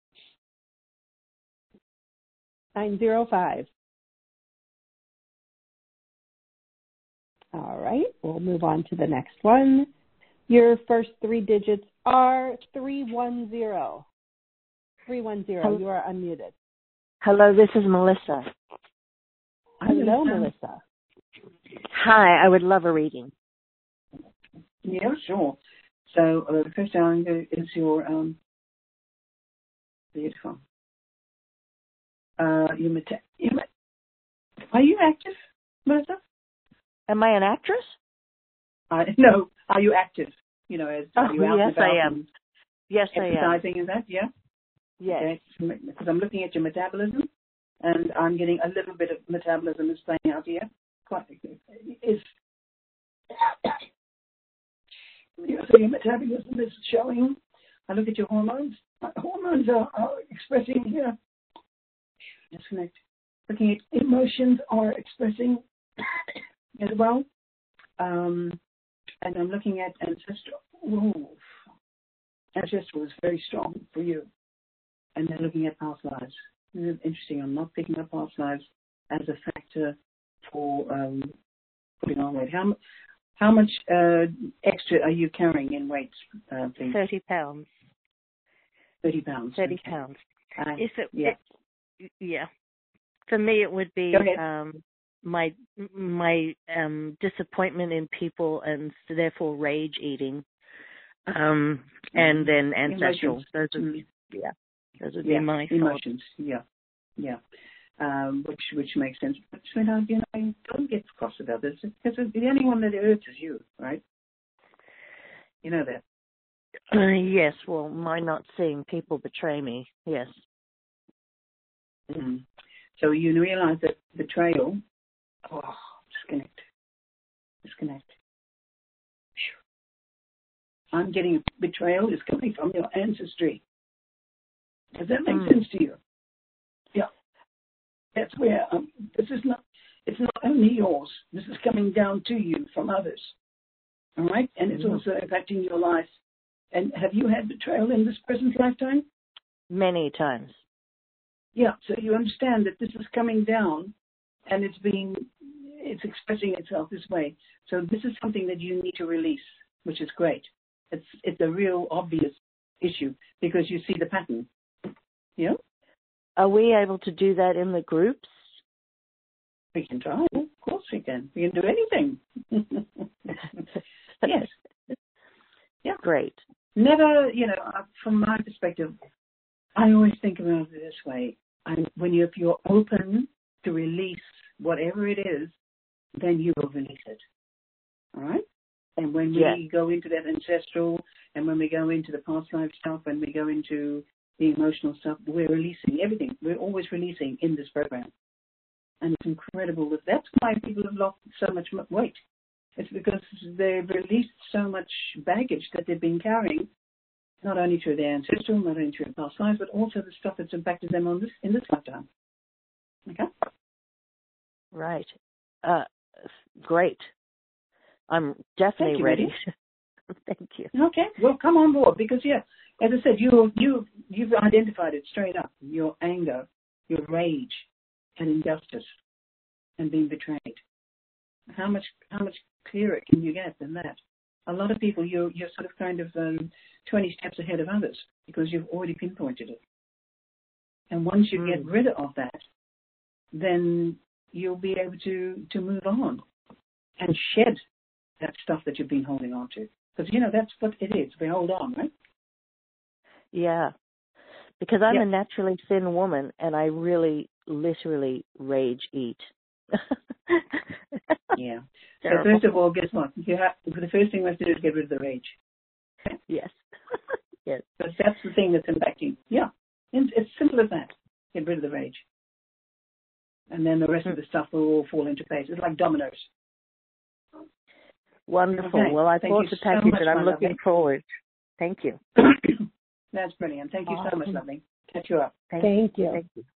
nine zero five. All right. We'll move on to the next one. Your first three digits are three one zero. three one zero. You are unmuted. Hello, this is Melissa. Hello, Melissa. Hi, I would love a reading. Yeah, sure. So uh, the first thing is your um, beautiful. Uh, you meta- you met- are you active, Melissa? Am I an actress? Uh, no. Are you active? You know, as oh, are you out yes, and about I am. Yes, I am. Exercising and that, yeah. Yes. Okay. Because I'm looking at your metabolism, and I'm getting a little bit of metabolism is playing out here. Quite is. So your metabolism is showing. I look at your hormones. Hormones are, are expressing here. Disconnect. Looking at emotions are expressing as well. Um, and I'm looking at ancestral. Ooh. Ancestral is very strong for you. And then looking at past lives. Interesting. I'm not picking up past lives as a factor for um, putting on weight. How, how much uh, extra are you carrying in weight, uh, please? thirty pounds. thirty pounds. thirty okay. pounds. Uh, Is it, yeah. it, yeah. For me, it would be um, my my um, disappointment in people and therefore rage eating, um, and then ancestral. Those would be, yeah, those would yeah. be my emotions. thoughts. Yeah, yeah. Um, which which makes sense. But sweetheart, you know, don't get cross about this because the only one that hurts is you, right? You know that. Uh, yes. Well, my not seeing people betray me. Yes. Mm-hmm. So you realize that betrayal. Oh, disconnect. Disconnect. I'm getting betrayal is coming from your ancestry. Does that make mm. sense to you? Yeah. That's where um, this is not. It's not only yours. This is coming down to you from others. all right? And it's also impacting your life. And have you had betrayal in this present lifetime? Many times. Yeah, so you understand that this is coming down and it's being, it's expressing itself this way. So this is something that you need to release, which is great. It's it's a real obvious issue because you see the pattern. Yeah? Are we able to do that in the groups? We can try. Of course we can. We can do anything. Yes. Yeah. Great. Never, you know, from my perspective, I always think about it this way. I'm, when you, if you're open to release whatever it is, then you will release it. All right? And when we yes. go into that ancestral, and when we go into the past life stuff, when we go into the emotional stuff, we're releasing everything. We're always releasing in this program. And it's incredible. That's why people have lost so much weight. It's because they've released so much baggage that they've been carrying, not only through their ancestral, not only through their past lives, but also the stuff that's impacted them on this in this lifetime. Okay? Right. Uh, great. I'm definitely you, ready. Thank you. Okay. Well, come on board because, yeah, as I said, you you you've identified it straight up. Your anger, your rage, and injustice, and being betrayed. How much how much clearer can you get than that? A lot of people, you're you're sort of kind of um, twenty steps ahead of others because you've already pinpointed it. And once you mm. get rid of that, then you'll be able to to move on and shed that stuff that you've been holding on to. Because, you know, that's what it is. We hold on, right? Yeah. Because I'm yeah. a naturally thin woman, and I really, literally rage eat. yeah. So first of all, guess what? You have, the first thing we have to do is get rid of the rage. Okay? Yes. yes. Because that's the thing that's impacting. Yeah. It's simple as that. Get rid of the rage. And then the rest mm-hmm. of the stuff will all fall into place. It's like dominoes. Wonderful. Okay. Well, I Thank bought the so package, much, and I'm looking lovely. forward. Thank you. That's brilliant. Thank you awesome. so much, lovely. Catch you up. Thank, Thank you. Thank you.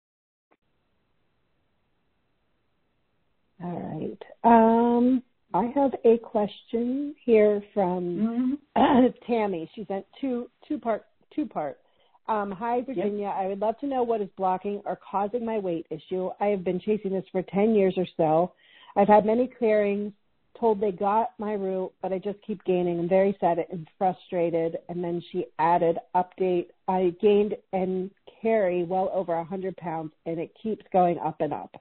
All right. Um, I have a question here from mm-hmm. uh, Tammy. She sent two two part two part. Um, Hi, Virginia. Yep. I would love to know what is blocking or causing my weight issue. I have been chasing this for ten years or so. I've had many clearings, told they got my root, but I just keep gaining. I'm very sad and frustrated. And then she added, update, I gained and carry well over one hundred pounds, and it keeps going up and up.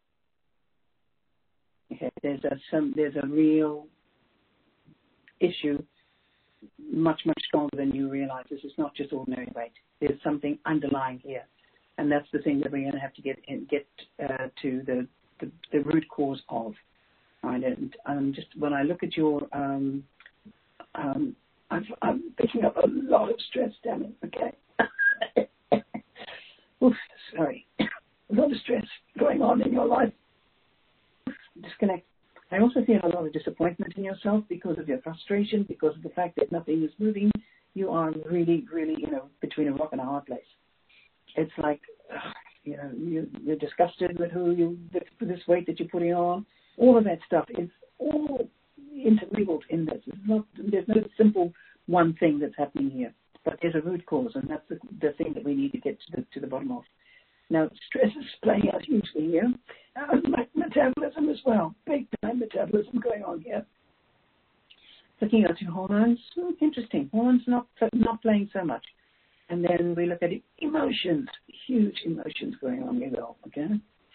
Okay, there's a some there's a real issue, much much stronger than you realize. This is not just ordinary weight. There's something underlying here, and that's the thing that we're going to have to get in, get uh, to the, the the root cause of. Right, and um, just when I look at your, um, um, I'm, I'm picking up a lot of stress, damn it. Okay. Oof, sorry, a lot of stress going on in your life. Disconnect. I also feel a lot of disappointment in yourself because of your frustration, because of the fact that nothing is moving. You are really, really, you know, between a rock and a hard place. It's like, ugh, you know, you, you're disgusted with who you, with this weight that you're putting on. All of that stuff is all intermingled in this. It's not, there's no simple one thing that's happening here, but there's a root cause, and that's the, the thing that we need to get to the, to the bottom of. Now, stress is playing out hugely here. Uh, like metabolism as well. Big time metabolism going on here. Looking at your hormones, oh, interesting. Hormones not not playing so much. And then we look at emotions, huge emotions going on here, though, okay?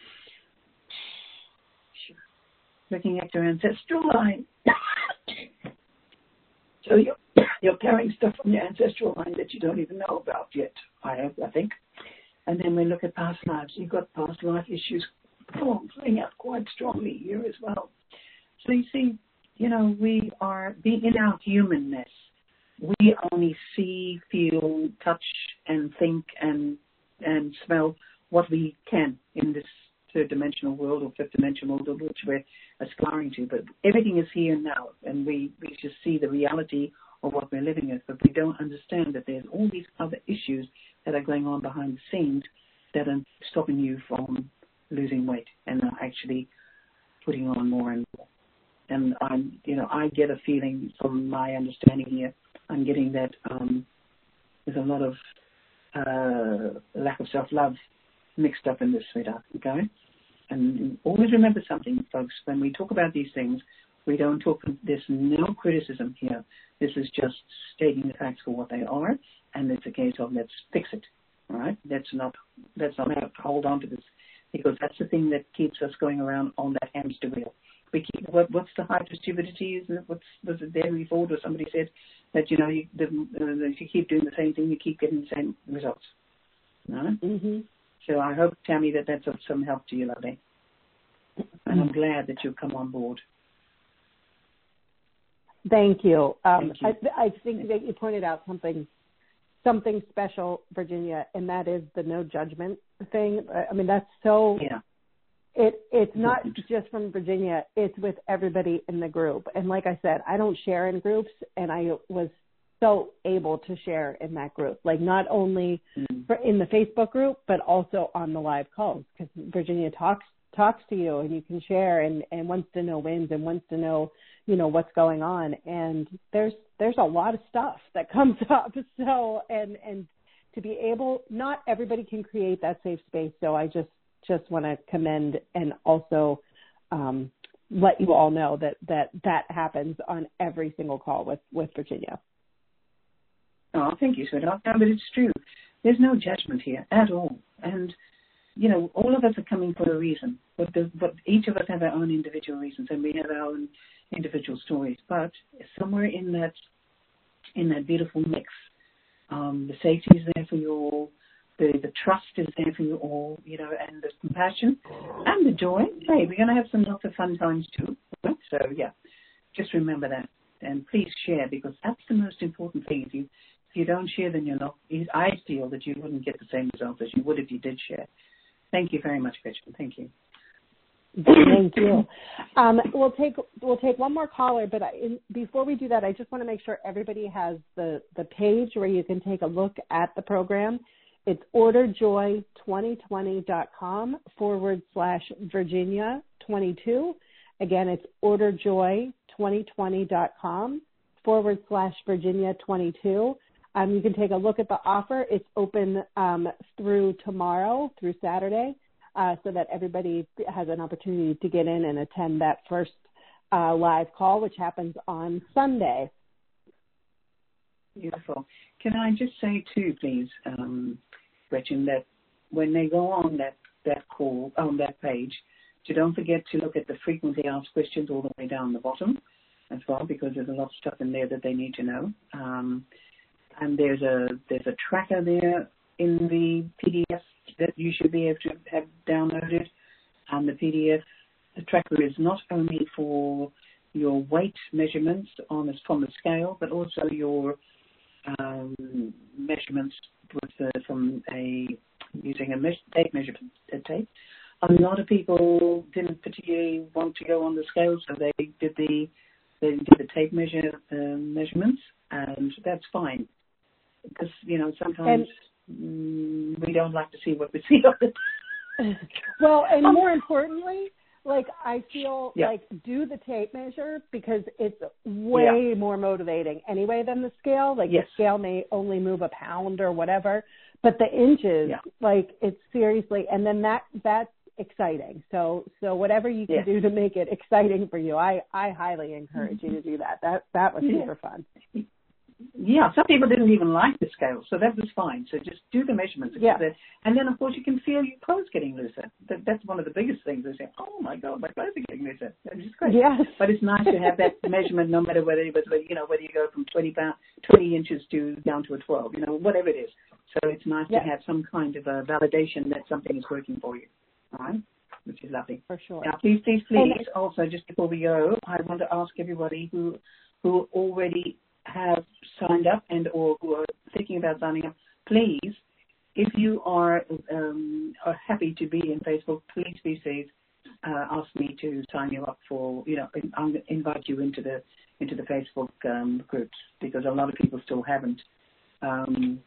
Looking at your ancestral line. So you're, you're carrying stuff from your ancestral line that you don't even know about yet, I, I think. And then we look at past lives. You've got past life issues oh, playing out quite strongly here as well. So you see, you know, we are, being in our humanness, we only see, feel, touch, and think and and smell what we can in this third dimensional world or fifth dimensional world which we're aspiring to. But everything is here now, and we, we just see the reality of what we're living with, but we don't understand that there's all these other issues that are going on behind the scenes that are stopping you from losing weight and are actually putting on more and more. and I'm, you know, I get a feeling from my understanding here, I'm getting that um, there's a lot of uh, lack of self-love mixed up in this, sweetheart, okay? And always remember something, folks, when we talk about these things, we don't talk, there's no criticism here. This is just stating the facts for what they are, and it's a case of let's fix it, all right? Let's not, let's not hold on to this, because that's the thing that keeps us going around on that hamster wheel. We keep, what, what's the high stupidity? Isn't it? What's, was it there before where somebody said that, you know, you, the, uh, if you keep doing the same thing, you keep getting the same results, all right? Mm-hmm. So I hope, Tammy, that that's of some help to you, lovely. And I'm glad that you've come on board. Thank you. Um, Thank you. I, I think that you pointed out something something special, Virginia, and that is the no judgment thing. I mean, that's so yeah. it it's not just from Virginia, it's with everybody in the group. And like I said, I don't share in groups, and I was so able to share in that group, like not only mm-hmm. for in the Facebook group, but also on the live calls, because Virginia talks talks to you and you can share and, and wants to know wins and wants to know, you know, what's going on. And there's there's a lot of stuff that comes up. So and and to be able, not everybody can create that safe space. So I just just want to commend and also um, let you all know that, that that happens on every single call with, with Virginia. Oh, thank you, sweetheart. No, but it's true. There's no judgment here at all. And, you know, all of us are coming for a reason. But, the, but each of us have our own individual reasons, and we have our own individual stories. But somewhere in that in that beautiful mix, um, the safety is there for you all, the, the trust is there for you all, you know, and the compassion and the joy. Hey, we're going to have some lots of fun times too. So, yeah, just remember that. And please share, because that's the most important thing. If you if you don't share, then you're not. I feel that you wouldn't get the same results as you would if you did share. Thank you very much, Gretchen. Thank you. Thank you. Um, we'll take we'll take one more caller, but I, in, before we do that, I just want to make sure everybody has the, the page where you can take a look at the program. It's orderjoy2020.com forward slash Virginia 22. Again, it's orderjoy2020.com forward slash Virginia 22. Um, you can take a look at the offer. It's open um, through tomorrow, through Saturday, uh, so that everybody has an opportunity to get in and attend that first uh, live call, which happens on Sunday. Beautiful. Can I just say, too, please, um, Gretchen, that when they go on that, that call, on that page, so don't forget to look at the frequently asked questions all the way down the bottom as well, because there's a lot of stuff in there that they need to know. Um, and there's a there's a tracker there in the P D F that you should be able to have downloaded. And the P D F, the tracker is not only for your weight measurements on the, from the scale, but also your um, measurements with the, from a using a measure, tape measurement a tape. A lot of people didn't particularly want to go on the scale, so they did the they did the tape measure uh, measurements, and that's fine, because you know sometimes and, mm, we don't like to see what we see on it. Well, and more importantly, like I feel yeah. like do the tape measure, because it's way yeah. more motivating anyway than the scale. Like yes. the scale may only move a pound or whatever, but the inches, yeah. like it's seriously, and then that that's exciting. So so whatever you can yes. do to make it exciting for you, I, I highly encourage you to do that. That that was yeah. super fun. Yeah, some people didn't even like the scale, so that was fine. So just do the measurements. Yeah. And then, of course, you can feel your clothes getting looser. That, that's one of the biggest things. They say, oh, my God, my clothes are getting looser. Which is great. Yes. But it's nice to have that measurement no matter whether, you know, whether you go from twenty, pound, twenty inches to down to a twelve, you know, whatever it is. So it's nice yeah. to have some kind of a validation that something is working for you. All right? Which is lovely. For sure. Now, please, please, please, also, just before we go, I want to ask everybody who who already have signed up and or who are thinking about signing up, please, if you are, um, are happy to be in Facebook, please, please, please uh, ask me to sign you up for, you know, I'm going to invite you into the into the Facebook um, groups, because a lot of people still haven't um,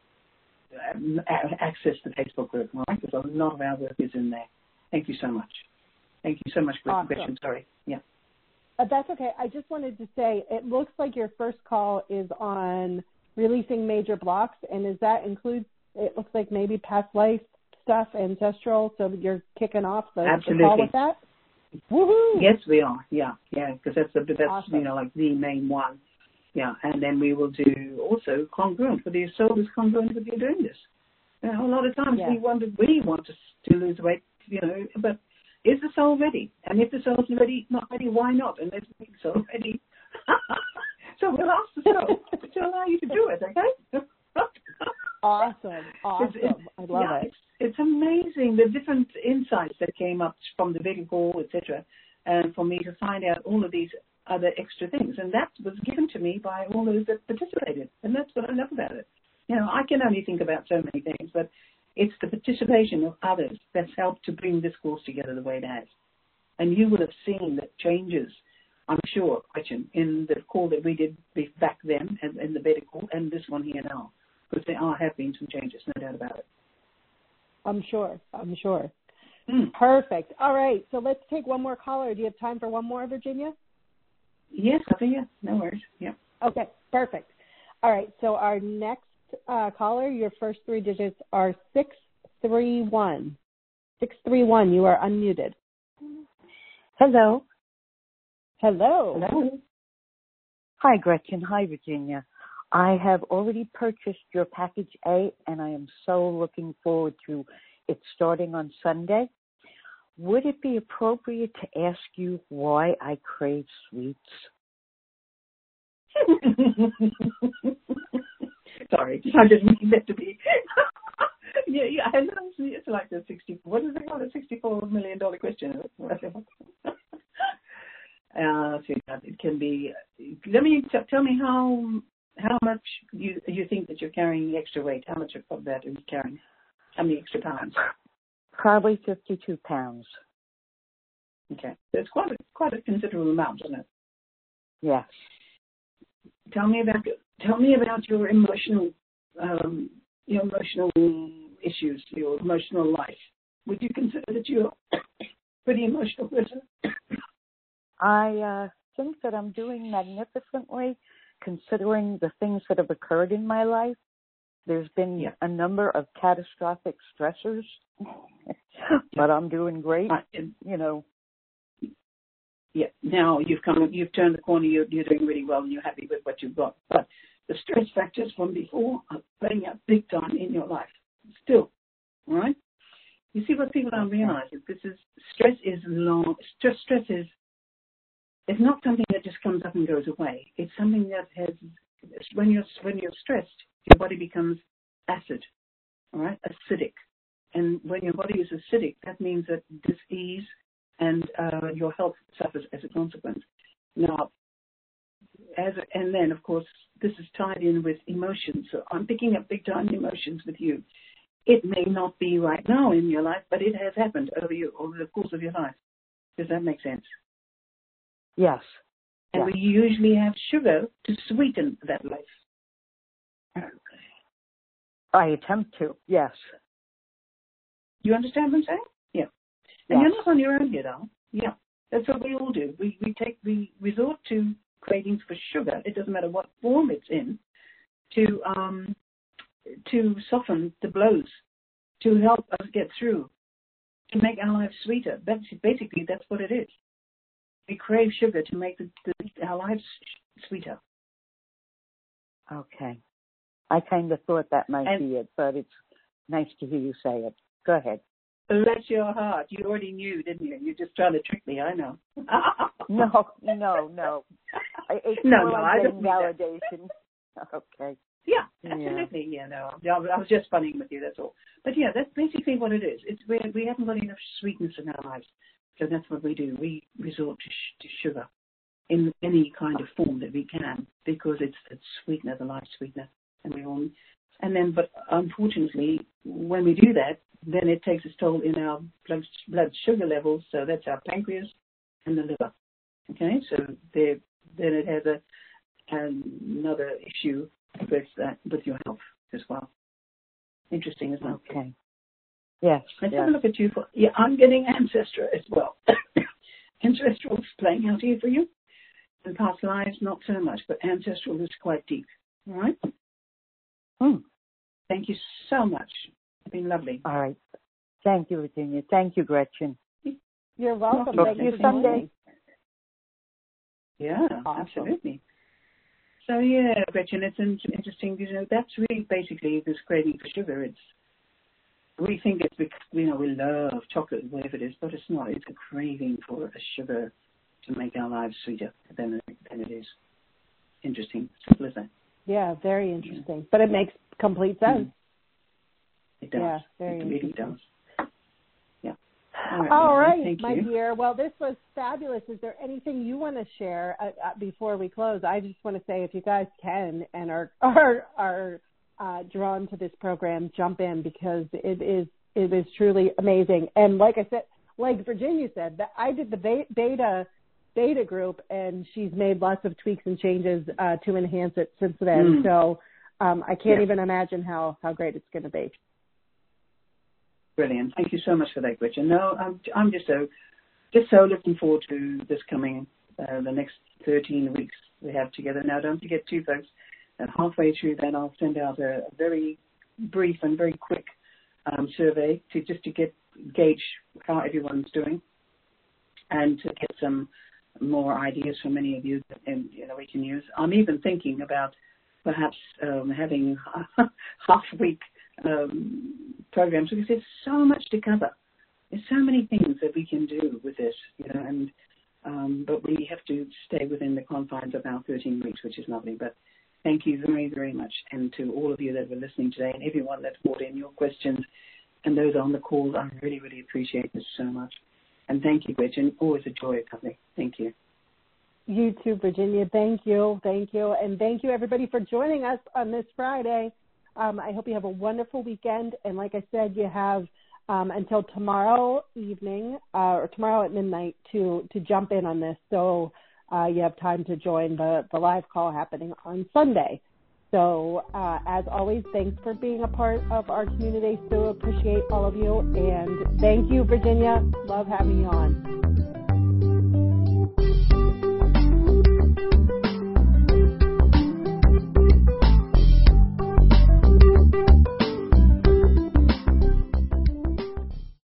accessed the Facebook group, right? Because a lot of our work is in there. Thank you so much. Thank you so much for the awesome. question. Sorry. Yeah. Uh, that's okay. I just wanted to say, it looks like your first call is on releasing major blocks, and does that include, it looks like maybe past life stuff, ancestral, so you're kicking off the, the call with that? Woohoo! Yes, we are. Yeah, yeah, because that's, the, that's awesome. you know, like the main one. Yeah, and then we will do also congruent, whether your soul is congruent with you doing this. You know, a lot of times yeah. we want to, we want to, to lose weight, you know, but is the soul ready? And if the soul's ready, not ready, why not? And let's make the soul ready. So we'll ask the soul to allow you to do it, okay? Awesome, awesome. It's, it's, I love yeah, it. It's, it's amazing the different insights that came up from the Vedic call, et cetera, and for me to find out all of these other extra things. And that was given to me by all those that participated. And that's what I love about it. You know, I can only think about so many things, but it's the participation of others that's helped to bring this course together the way it has. And you will have seen that changes, I'm sure, Gretchen, in the call that we did back then, and in the Vedic call, and this one here now. Because there are, have been some changes, no doubt about it. I'm sure. I'm sure. Mm. Perfect. All right. So let's take one more caller. Do you have time for one more, Virginia? Yes, I think, yeah. No worries. Yeah. Okay. Perfect. All right. So our next uh, caller, your first three digits are six three one. six three one. You are unmuted. Hello. Hello. Hello. Hi, Gretchen. Hi, Virginia. I have already purchased your package A, and I am so looking forward to it starting on Sunday. Would it be appropriate to ask you why I crave sweets? Sorry, I didn't mean that to be. yeah, yeah, I know it's like the sixty. What is it called? A sixty-four million dollar question. uh, so it can be. Let me t- tell me how how much you you think that you're carrying extra weight. How much of that are you carrying? How many extra pounds? Probably fifty-two pounds. Okay, so it's quite a, quite a considerable amount, isn't it? Yes. Tell me about tell me about your emotional um, your emotional issues, your emotional life. Would you consider that you're a pretty emotional person? I uh, think that I'm doing magnificently, considering the things that have occurred in my life. There's been yeah. a number of catastrophic stressors, but I'm doing great. Uh, you know. Yeah. Now you've come, you've turned the corner. You're, you're doing really well, and you're happy with what you've got. But the stress factors from before are playing out big time in your life. Still, all right. You see what people don't realize is this is stress is long. Stress stress is it's not something that just comes up and goes away. It's something that has when you're when you're stressed, your body becomes acid, all right, acidic, and when your body is acidic, that means that dis-ease and uh, your health suffers as a consequence. Now, as a, and then of course this is tied in with emotions. So I'm picking up big time emotions with you. It may not be right now in your life, but it has happened over you over the course of your life. Does that make sense? Yes. And yes. we usually have sugar to sweeten that life. I attempt to. Yes. You understand what I'm saying? Yeah. And yes. you're not on your own here, though. Yeah. That's what we all do. We we take we resort to cravings for sugar. It doesn't matter what form it's in, to um to soften the blows, to help us get through, to make our lives sweeter. That's basically that's what it is. We crave sugar to make the, the, our lives sweeter. Okay. I kind of thought that might and, be it, but it's nice to hear you say it. Go ahead. Bless your heart. You already knew, didn't you? You're just trying to trick me, I know. no, no, no. It's no, more no, like I getting don't validation. Okay. Yeah, absolutely. Yeah, no, I was just funning with you, that's all. But yeah, that's basically what it is. It's we we haven't got enough sweetness in our lives, so that's what we do. We resort to, sh- to sugar in any kind of form that we can because it's the sweetener, the life sweetener, and we all. And then, but unfortunately, when we do that, then it takes its toll in our blood, blood sugar levels. So that's our pancreas and the liver. Okay, so there, then it has a another issue with that with your health as well. Interesting, isn't it? Okay. Yes. Let's yes. have a look at you. For, yeah, I'm getting ancestral as well. Ancestral is playing out here for you. And past lives, not so much, but ancestral is quite deep. All right? Mm. Thank you so much. It's been lovely. All right. Thank you, Virginia. Thank you, Gretchen. You're welcome. Talk Thank to you for someday. joining. Yeah, Awesome. absolutely. So, yeah, Gretchen, it's in- interesting. You know, that's really basically this craving for sugar. It's We think it's because, you know, we love chocolate, whatever it is, but it's not. It's a craving for a sugar to make our lives sweeter than, than it is. Interesting. Simple as that. Yeah, very interesting. But it makes complete sense. Mm. It does. Yeah, very it really interesting. does. Yeah. All right, All right, Thank my you. dear. Well, this was fabulous. Is there anything you want to share uh, uh, before we close? I just want to say, if you guys can and are are are uh, drawn to this program, jump in, because it is it is truly amazing. And like I said, like Virginia said, that I did the beta beta group, and she's made lots of tweaks and changes uh, to enhance it since then. Mm. So um, I can't yeah. even imagine how how great it's going to be. Brilliant. Thank you so much for that, Gretchen. No, I'm, I'm just so, just so looking forward to this coming, uh, the next thirteen weeks we have together. Now, don't forget too, folks, that halfway through that I'll send out a, a very brief and very quick um, survey to just to get gauge how everyone's doing, and to get some more ideas from many of you that and, you know, we can use. I'm even thinking about perhaps um, having half a week Um, programs, because there's so much to cover. There's so many things that we can do with this, you know, and um, but we have to stay within the confines of our thirteen weeks, which is lovely. But thank you very, very much, and to all of you that were listening today, and everyone that brought in your questions, and those on the call. I really, really appreciate this so much. And thank you, Gretchen. Always a joy, lovely. Thank you. You too, Virginia. Thank you, thank you, and thank you, everybody, for joining us on this Friday. Um, I hope you have a wonderful weekend. And like I said, you have um, until tomorrow evening uh, or tomorrow at midnight to, to jump in on this. So uh, you have time to join the, the live call happening on Sunday. So uh, as always, thanks for being a part of our community. So appreciate all of you. And thank you, Virginia. Love having you on.